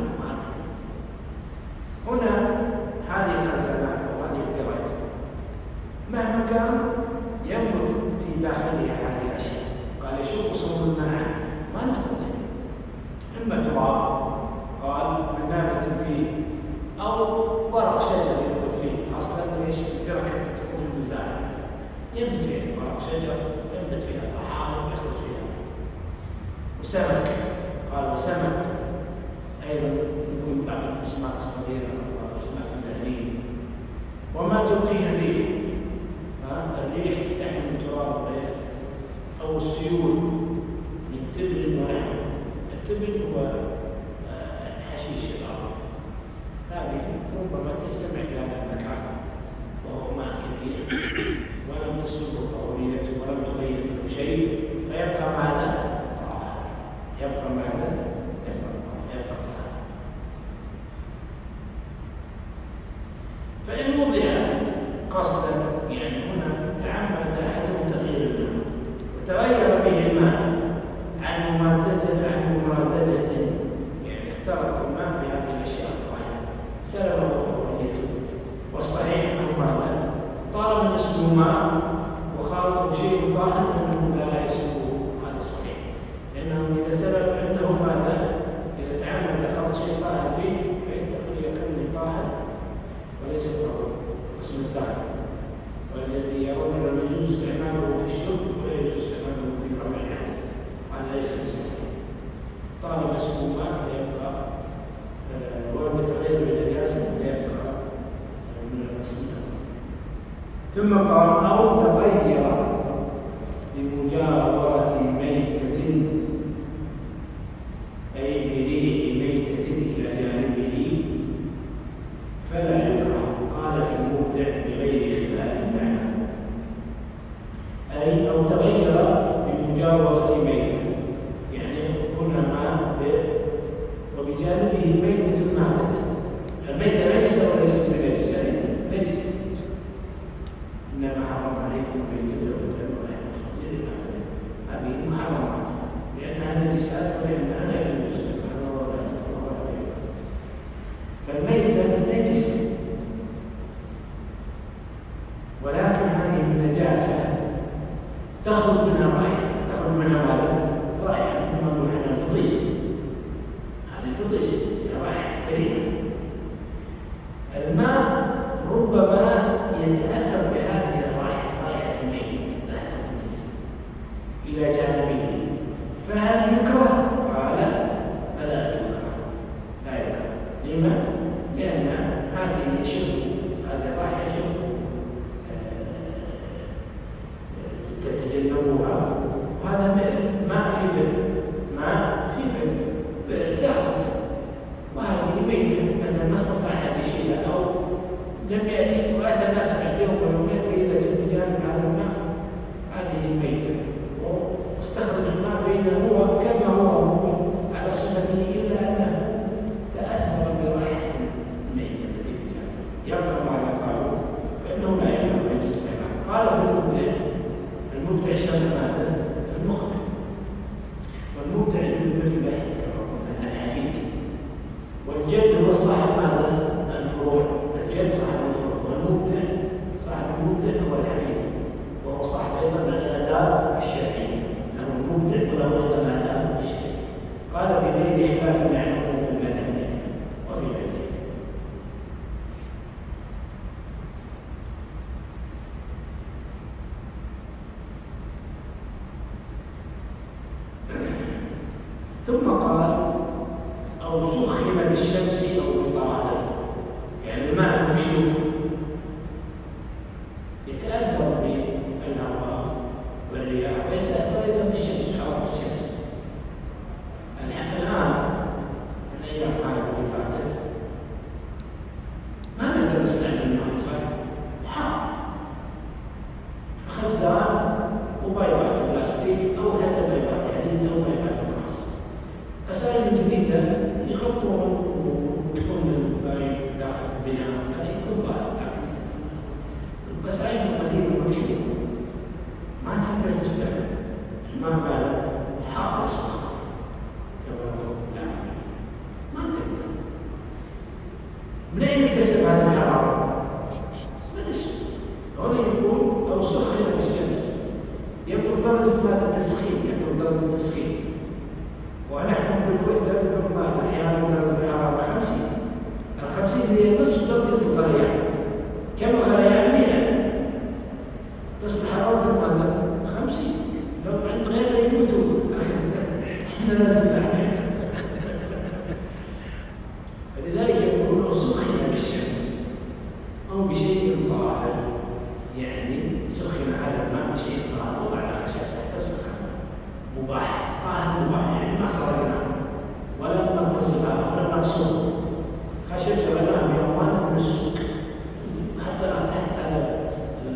هنا هذه الخزانات أو هذه البرك مهما كان ينبت في داخلها هذه الأشياء، قال يشق صوم الماء ما نستطيع، إما تراب قال من نابت فيه أو ورق شجر ينبت فيه، أصلا ليش البركة تكون في المزارع ينبت فيها ورق شجر ينبت فيها طحالب يخرج فيها، وسمك قال وسمك أيضا يكون بعض الأسماك الصغيرة بعض الأسماك البحرية، وما تلقيه الريح، الريح تحمل تراب غير أو السيول من تبر ونحو، التبر هو حشيش الأرض، هذه ربما تجتمع في هذا المكان وهو ماء كبير ولم تصبه طهورية ولم تغير منه شيء، فيبقى ماذا؟ طاهر، يبقى ماذا؟ يبقى طاهر. فإن وضع قصدا، يعني هنا تعمد أحدهم تغيير الماء وتغير به الماء عن ممازجة عن ممازجة، يعني اختلط الماء بهذه الأشياء الطاهرة سلبه طهوريته، والصحيح أنه ماذا؟ طالما اسمه ماء وخالطه شيء طاهر فإنه لا يسلبه، هذا الصحيح، لأنه إذا سلب عنده ماذا؟ إذا تعمد خلط شيء طاهر فيه فينتقل إلى كونه طاهر وليس طهور. القسم الثاني والذي يرون أنه يجوز استعماله في الشرب ولا يجوز استعماله في رفع الحدث، هذا ليس بصحيح، طالما اسمه ماء فيبقى ولم يتغير بالنجاسة فيبقى من القسم الأول. ثم قال أو تغير بمجاورة ميتة، أي بريح ميتة إلى جانبه فلا يكره، قال في المبدع بغير خلاف المعنى، أي أو تغير بمجاورة ميتة، يعني هنا ماء وبجانبه هو صاحب ماذا؟ الفروع. الجد صاحب الفروع، والمبدع صاحب المبدع هو الحفيد، وهو صاحب أيضا الآداب الشرعية، له المبدع وله أيضا الآداب الشرعية. قال بغير خلاف يعلمه في المذهب وفي غيره. ثم قال أو سخن بالشمس أو بطاهر، يعني الماء المكشوف يتأثر بالهواء والرياح ويتأثر أيضا بالشمس، حرارة الشمس. الآن الأيام هذه اللي فاتت ما نقدر نستعمل الماء، صح؟ حار، خزان وبايبات بلاستيك أو حتى بايبات حديد أو بايبات نحاس. أساليب جديدة يغطون وتكون البايب داخل البناء فيكون بارد. الوسائل القديمة المكشوفة ما تقدر تستعمل الماء بارد حار يسخن كما هو العالمي، ما تقدر. من أين اكتسب هذه الحرارة؟ من الشمس. هنا يقول أو سخن بالشمس، يبلغ درجة ماذا؟ التسخين، يبلغ درجة التسخين. ونحن في الكويت نبلغ ماذا؟ أحيانا درجة الحرارة خمسين. الخمسين هي نصف درجة الغليان. كم الغليان؟ مئة. تصل حرارة ماذا؟ خمسين. لو عند غيره يموتوا. احنا نزلنا. فلذلك يقولون سخن بالشمس أو بشيء طاهر، يعني سخن هذا الماء بشيء طاهر وبعد خشب حتى سخن مباح، طاهر مباح، يعني ما صار ولا نغتصبها ولا نقصها. خشب شريناها بأموال من السوق، حطينا تحت هذا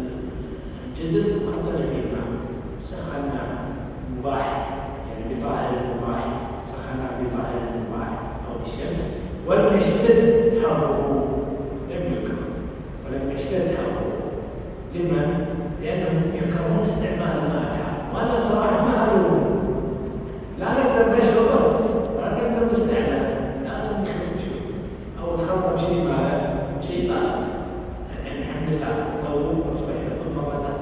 الجدر وحطينا فيه ماء، سخناه مباح، يعني بطاهر مباح، سخناه بطاهر مباح أو بالشمس، ولم يشتد حره، لم يكره ولم يشتد حره. لمن؟ لأنهم يكرهون استعمال الماء الحار. وأنا صراحة ما ألومهم، لا نقدر نشربه ولا نقدر نستعمله، لازم نخفف شوي أو تخلط بشيء ماء شيء بارد. يعني الحمد لله التطور أصبح يحط مرات،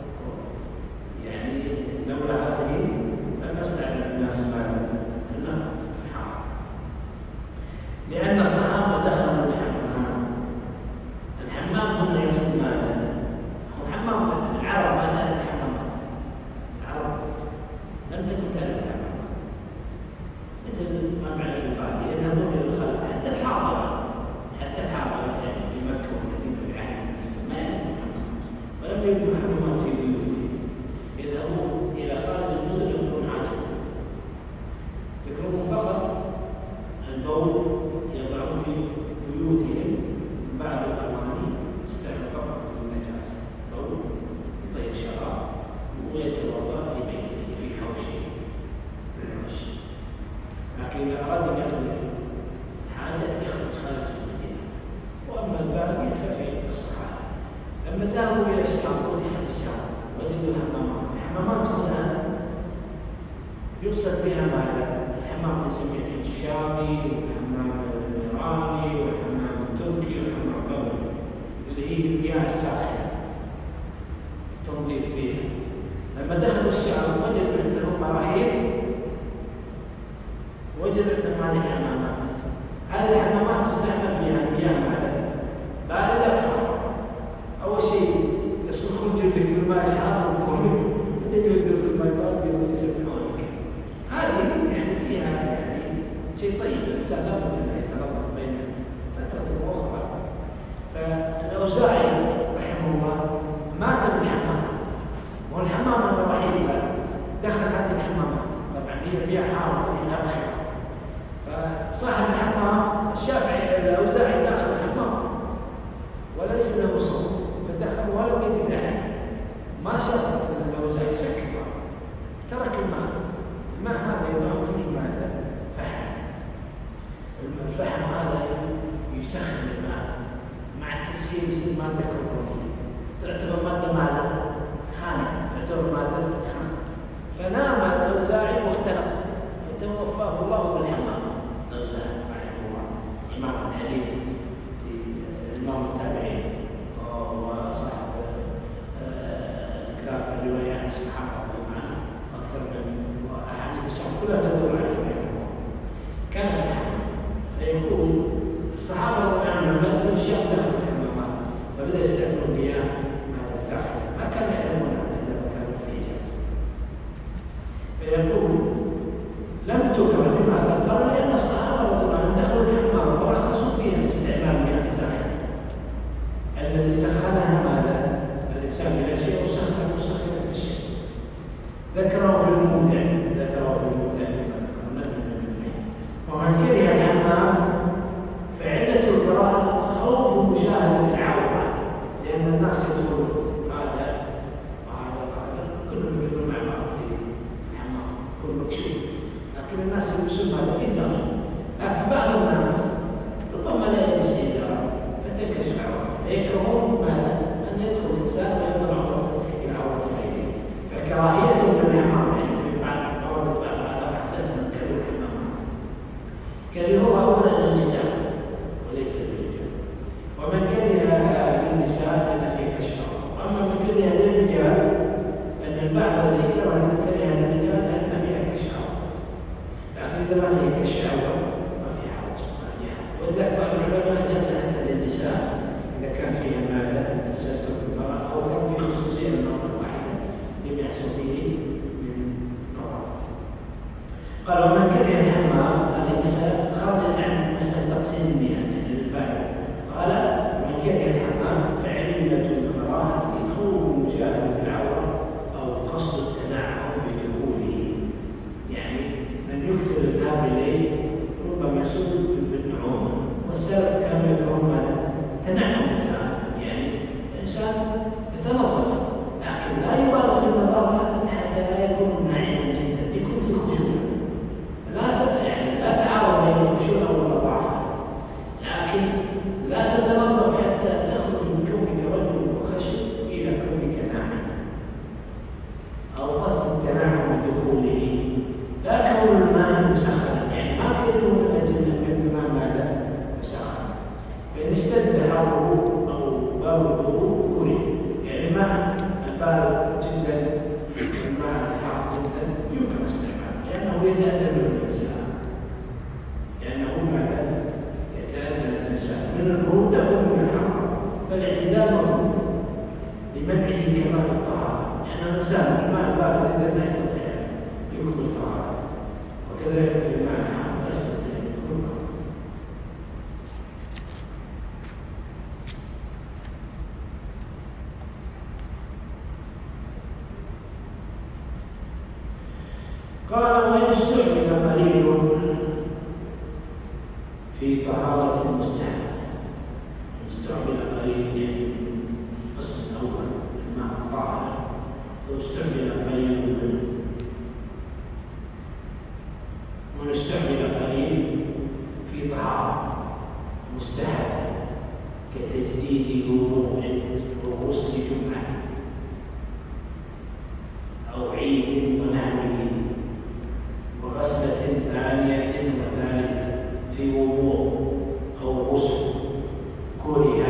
يعني لولا هذه لم نستعمل الناس ماء الماء الحار. لأن الصحابة دخلوا الحمام. الحمام هنا يقصد ماذا؟ هو حمام العرب، ما تعرف الحمامات. العرب لم تكن تعرف الحمامات، مثل ما معنا في البادية يذهبون إلى الخلاء. حتى الحاضرة حتى الحاضرة يعني في مكة والمدينة في عهد الإسلام ما يعرفون الحمام، ولم يبنوا حمامات في بيوتهم. يذهبون إلى خارج المدن يكونون عاجل، يكونون فقط البول يضعون في بيوتهم. بعض الأواني تستعمل فقط للنجاسة، بول يطير شراب ويتوضأ في بيته في حوشه بالحوش. لكن إذا أراد أن يقضي حاجة يخرج خارج المدينة. وأما الباقي ففي الصحراء. لما ذهبوا إلى الشام فتحت الشام وجدوا حمامات. الحمامات هنا يقصد بها ماذا؟ الحمام نسميه الشامي والحمام الإيراني والحمام التركي والحمام المغربي، اللي هي المياه الساخنة تنظيف فيها. لما دخلوا الشام وجدوا عندهم مراحيض، وجد عندهم هذه الحمامات. هذه الحمامات تستعمل فيها المياه ماذا؟ باردة وحارة. أول شيء يصرخون جلدك بالماء الحار ويفورك، بعدين يودون لك الماء البارد ويسبحونك. هذه يعني فيها يعني شيء طيب، الإنسان لابد أن يتنظف بين فترة وأخرى. فالأوزاعي رحمه الله مات بالحمام، والحمام الرحيم دخل هذه الحمامات. طبعا هي مياه حارة وفيها أبخرة، فصاحب الحمام الشافعي الأوزاعي داخل الحمام وليس له صوت، فدخل ولم يجد أحد. ما شاف الأوزاعي سكر ترك الماء. الماء هذا يضعون فيه ماذا؟ فحم. الفحم هذا يسخن الماء، مع التسخين يصير مادة كربونية، تعتبر مادة ماذا؟ خانقة، تعتبر مادة خانقة. فنام الأوزاعي واختلق فتوفاه الله بالحمام. الأوزاعي رحمه الله إمام الحديث العلماء تنشأ داخل الحمامات، فبدأ يستعملون مياه مع الساخنة، ما كانوا يعلمونها عندما كانوا في الحجاز. فيقول لم تكره، لماذا؟ قال لأن الصحابة رضي الله عنهم دخلوا الحمام ورخصوا فيها في استعمال المياه الساخنة التي سخنها ماذا؟ الإنسان بنفسه أو سخن مسخنة بالشمس. ذكره في المبدع، ذكره في المبدع كما ذكرنا من المفهم. ومن كره الحمام فعلة الكراهة خوف مشاهدة العورة، لأن الناس يدخلون هذا وهذا وهذا كلهم يقعدون مع بعض في الحمام كل مكشوف، لكن الناس يلبسون هذا إزار، لكن بعض الناس ربما لا يلبس إزار فتنكشف عورته، فيكرهون ماذا؟ أن يدخل الإنسان وينظر عورته إلى عورة غيره. فكراهيته في الحمام يعني في بعض عورة بعض العلماء أحسن من كره الحمامات. كرهوها أولا للنساء وليس للرجال، ومن كره للنساء لأن فيه كشف عورة، وأما من كره للرجال أن البعض الذي كره للرجال لأن فيها كشف عورة، لكن إذا ما فيه كشف عورة ما في حرج، ما في حرج. ولذلك بعض العلماء أجاز حتى للنساء إذا كان فيها ماذا؟ تستر المرأة، أو كان في خصوصية للمرأة الواحدة لم يحصل فيه من نظافة. قال ومن كره الحمام، هذه المسألة خرجت عن مسألة تقسيم المياه يعني للفائدة. قال ومن كره الحمام فعلة الكراهة خوف مشاهدة العورة أو قصد التنعم بدخوله، يعني من يكثر الذهاب إليه ربما يصيب بالنعومة، والسلف كانوا يكرهون ماذا؟ تنعم الساعات، يعني الإنسان يتنظف لكن لا يبالغ في النظافة حتى لا يكون ناعما جدا، يكون في خشونة، لا يعني لا تعارض بين الخشونة والنظافة، لكن لا تتنظف حتى تخرج من كونك رجل خشن إلى كونك ناعم، أو قصد التنعم بدخوله، لا كون الماء مسخنا، يعني ما كونه من أجل أن الماء ماذا؟ مسخن. فإن اشتد حره أو برده كره، يعني الماء البارد جدا الماء الحار جدا يمكن استعماله لأنه يتأذى من الإنسان، لأنه ماذا؟ يتأذى الإنسان من البرودة ومن الحر، فالاعتدال مطلوب لمنعه كمال الطهارة، لأن الإنسان الماء البارد جدا لا يستطيع يكمل طهارته، وكذلك الماء الحار لا يستطيع يكمل طهارته. قال وإن استعمل قليل في طهارة المستحب، استعمل قليل يعني القسم الأول الماء الطاهر، واستعمل قليل منه، وإن استعمل قليل في طهارة مستحب كتجديد وضوء وغسل جمعة أو عيد ونحوه، وغسلة ثانية وثالثة في وضوء أو غسل، كره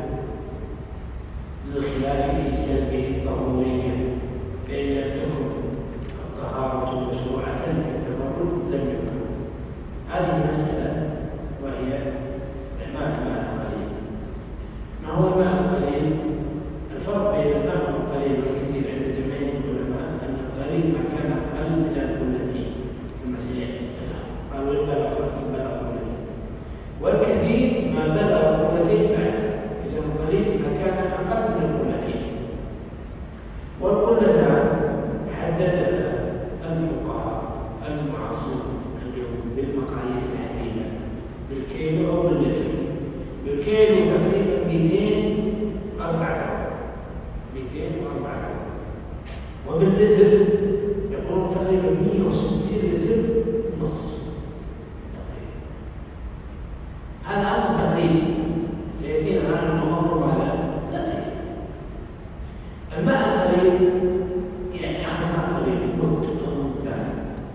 للخلاف في سلبه الضرورية، فإن لم تكن الطهارة مشروعة كالتبرد لم يكن. هذه المسألة وهي استعمال الماء القليل. ما هو الماء القليل؟ الفرق بين الماء القليل والكثير عند جميع العلماء أن القليل ما كان أقل من القلتين كما سيأتي الآن، قالوا إن بلغ قلتين، والكثير ما بلغ قلتين فأكثر، إذا القليل ما كان أقل من القلتين. والقلتان حددها الفقهاء المعاصرون اليوم بالمقاييس الحديثة بالكيلو أو باللتر. بالكيلو تقريبا مئتين وأربعة جرام، مئتين وأربعة جرام، وباللتر يقولون تقريبا مئة وستين لتر نص تقريبا. هذا أمر تقريبي سيأتينا الآن أنه أمر هذا تقريبا. الماء القليل يعني أخذ ماء قليل مد أو مدان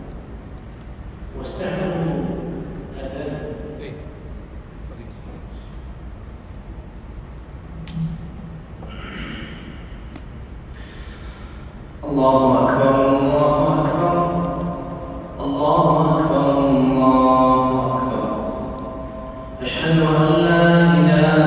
واستعمله هذا الله أكبر الله أكبر الله أكبر الله أكبر. أشهد أن لا إله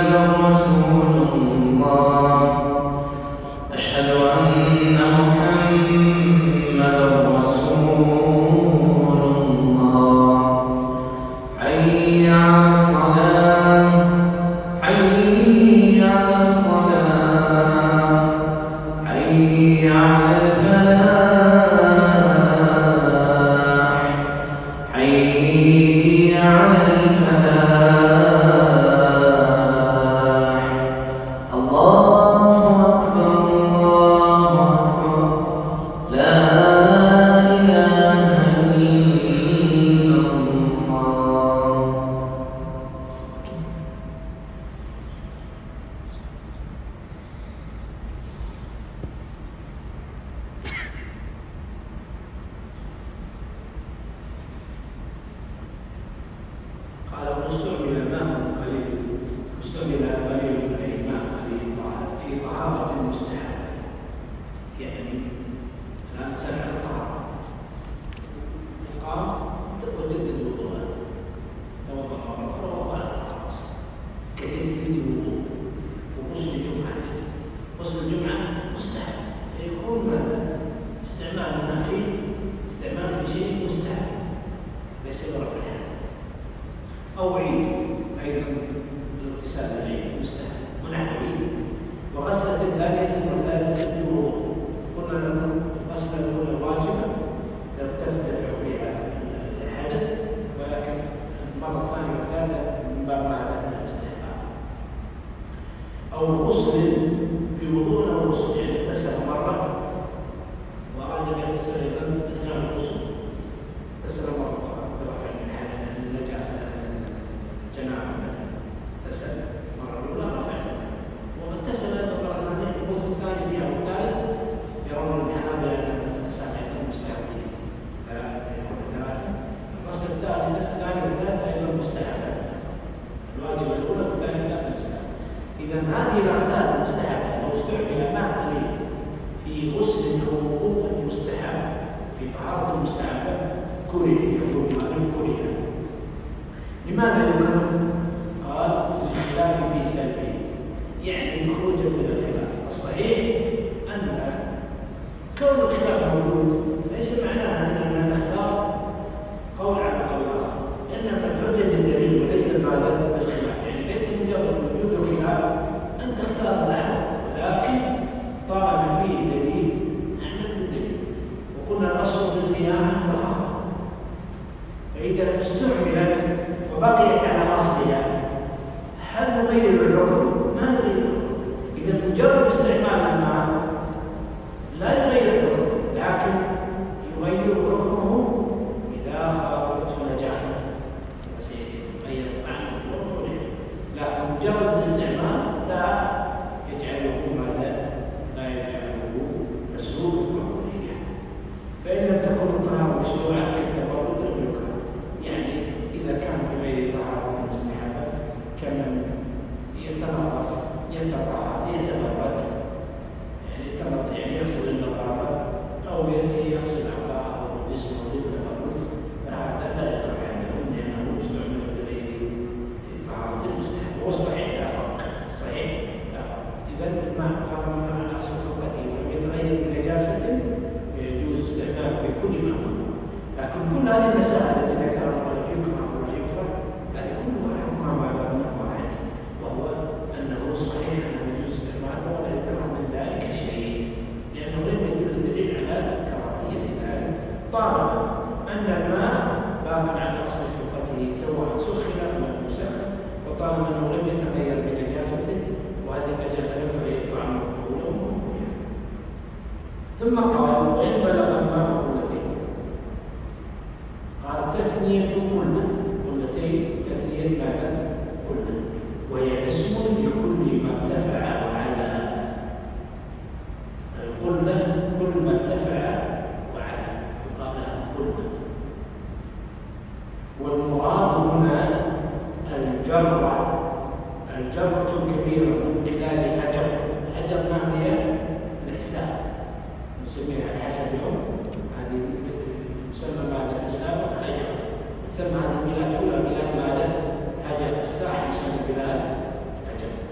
تسمى هذه البلاد كلها بلاد ماذا؟ هجر. الساحل يسمى بلاد هجر.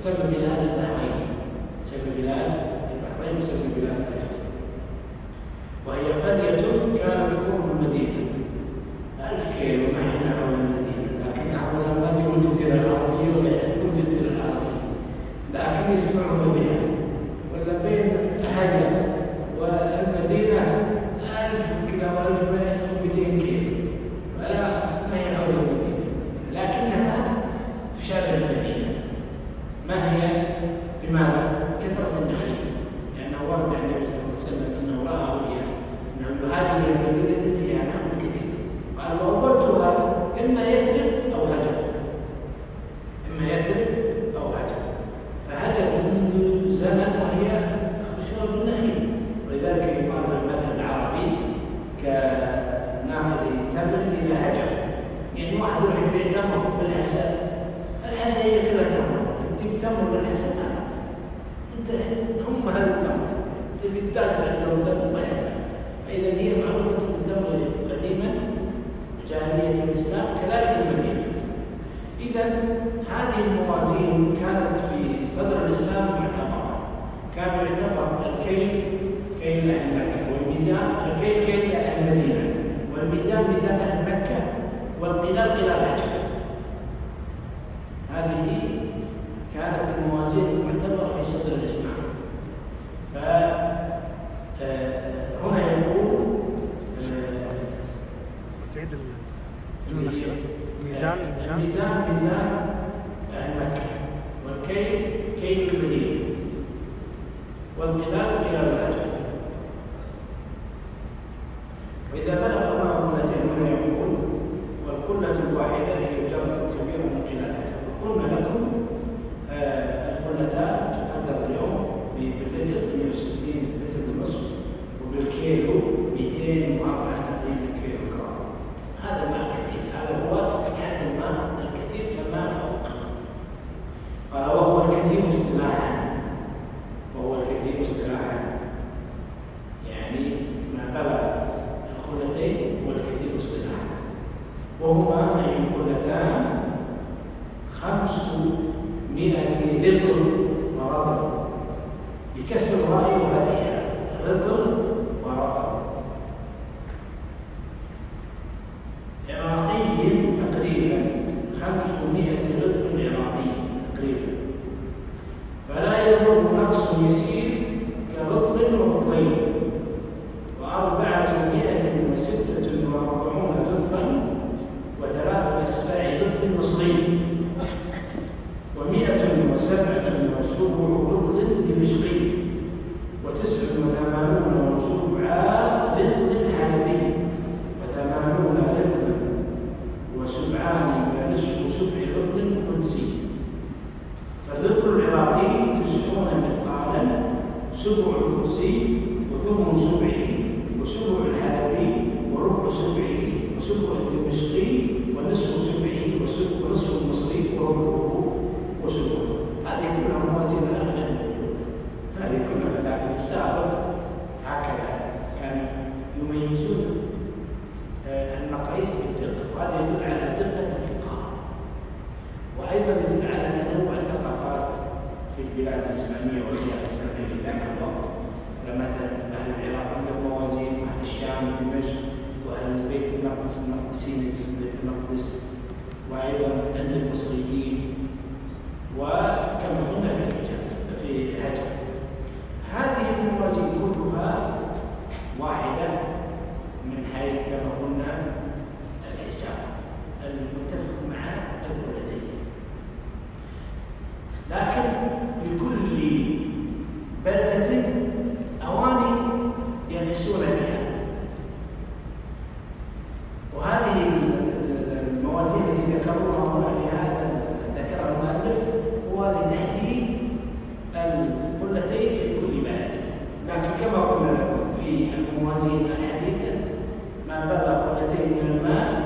تسمى بلاد البحرين، تسمى بلاد البحرين وتسمى بلاد هجر. وهي قرية كانت قرب المدينة ألف كيلو ما هي حول المدينة، لكن حولها ما تقول الجزيرة العربية ولا تقول الجزيرة العربية، لكن يسمعون بها. ولا بين هجر والمدينة ألف كيلو وألف ومئتين كيلو، ولا ما هي حول المدينة، لكنها تشابه المدينة. ما هي؟ لماذا؟ كثرة النخيل، لأنه ورد عن النبي صلى الله عليه وسلم أنه رأى رؤيا أنه يهاجر إلى مدينة فيها نخل كثير، قال وأولتها إما يثرب أو هجر، إما يثرب أو هجر. فهجر منذ زمن وهي شرب النخيل، ولذلك يقال في المثل العربي كناقل تمر إلى هجر، يعني واحد يروح يبيع تمر بالحسن، الحسن هي كلها تمر، تجيب تمر للحسن انت هم هالتمر تبي تاكل عندهم تمر ما ينفع. فاذا هي معروفه بالتمر قديما جاهليه الاسلام كذلك المدينه. اذا هذه الموازين كانت في صدر الاسلام معتبره، كان يعتبر الكيل كيل اهل مكه، والميزان الكيل كيل اهل المدينه، والميزان ميزان اهل مكه، والقلال قلال هجر. هذه كانت الموازين المعتبرة في صدر الإسلام. فهنا يقول تعيد الجملة. ميزان ميزان ميزان ميزان أهل مكة، والكيل كيل المدينة، والقلال قلال الهجر. وإذا بلغ معه قلتين هنا يقول والقلة الواحدة هي جرة كبيرة من قلال الهجر. وقلنا لكم القلتان تقدر اليوم باللتر مئة وستين لتر ونصف، وبالكيلو مئتين وأربعة تقريبا كيلو جرام. هذا ماء كثير، هذا هو حد الماء الكثير فما فوق. قال وهو الكثير اصطلاحا، وهو الكثير اصطلاحا يعني ما بلغ القلتين هو الكثير اصطلاحا، وهما أي القلتان خمسمائة لتر ورطل بكسر الراء وفتحها، لتر ورطل. عراقي تقريبا خمسمائة لتر عراقي تقريبا، فلا يضر نقص يسير كرطل ورطلين، وأربعمائة وستة وأربعون لترا وثلاث أسباع لتر مصري، ومائة وسبعة وسبع رطل دمشقي، وتسع وثمانون وسبعة رطل حلبي، وثمانون رطلا وسبعان ونصف سبع رطل قدسي. فالرطل العراقي تسعون مثقالا، سبع القدسي وثمن سبعه، وسبع الحلبي وربع سبعه، وسبع الدمشقي ونصف سبعه، ونصف المصري وربعه وسبعه. هذه كلها موازين الآن غير موجودة، هذه كلها. لكن السابق هكذا كانوا يميزون المقاييس بالدقة، وهذا يدل على دقة الفقه، وأيضا يدل على تنوع الثقافات في البلاد الإسلامية والخلافة الإسلامية في ذاك الوقت. فمثلا أهل العراق عندهم موازين، وأهل الشام دمشق، وأهل بيت المقدس المقدسيين في بيت المقدس، وأيضا عند المصريين، وكما قلنا في الحجاز في هجر. هذه الموازين كلها واحدة من حيث كما قلنا الحساب المتفق مع القلتين، لكن لكل بلدة أواني يقيسون بها. وهذه الموازين التي ذكروها هنا في هذا ذكرها المؤلف هو لتحديد القلتين في كل بلد. لكن كما قلنا لكم في الموازين الحديثة ما بلغ قلتين من الماء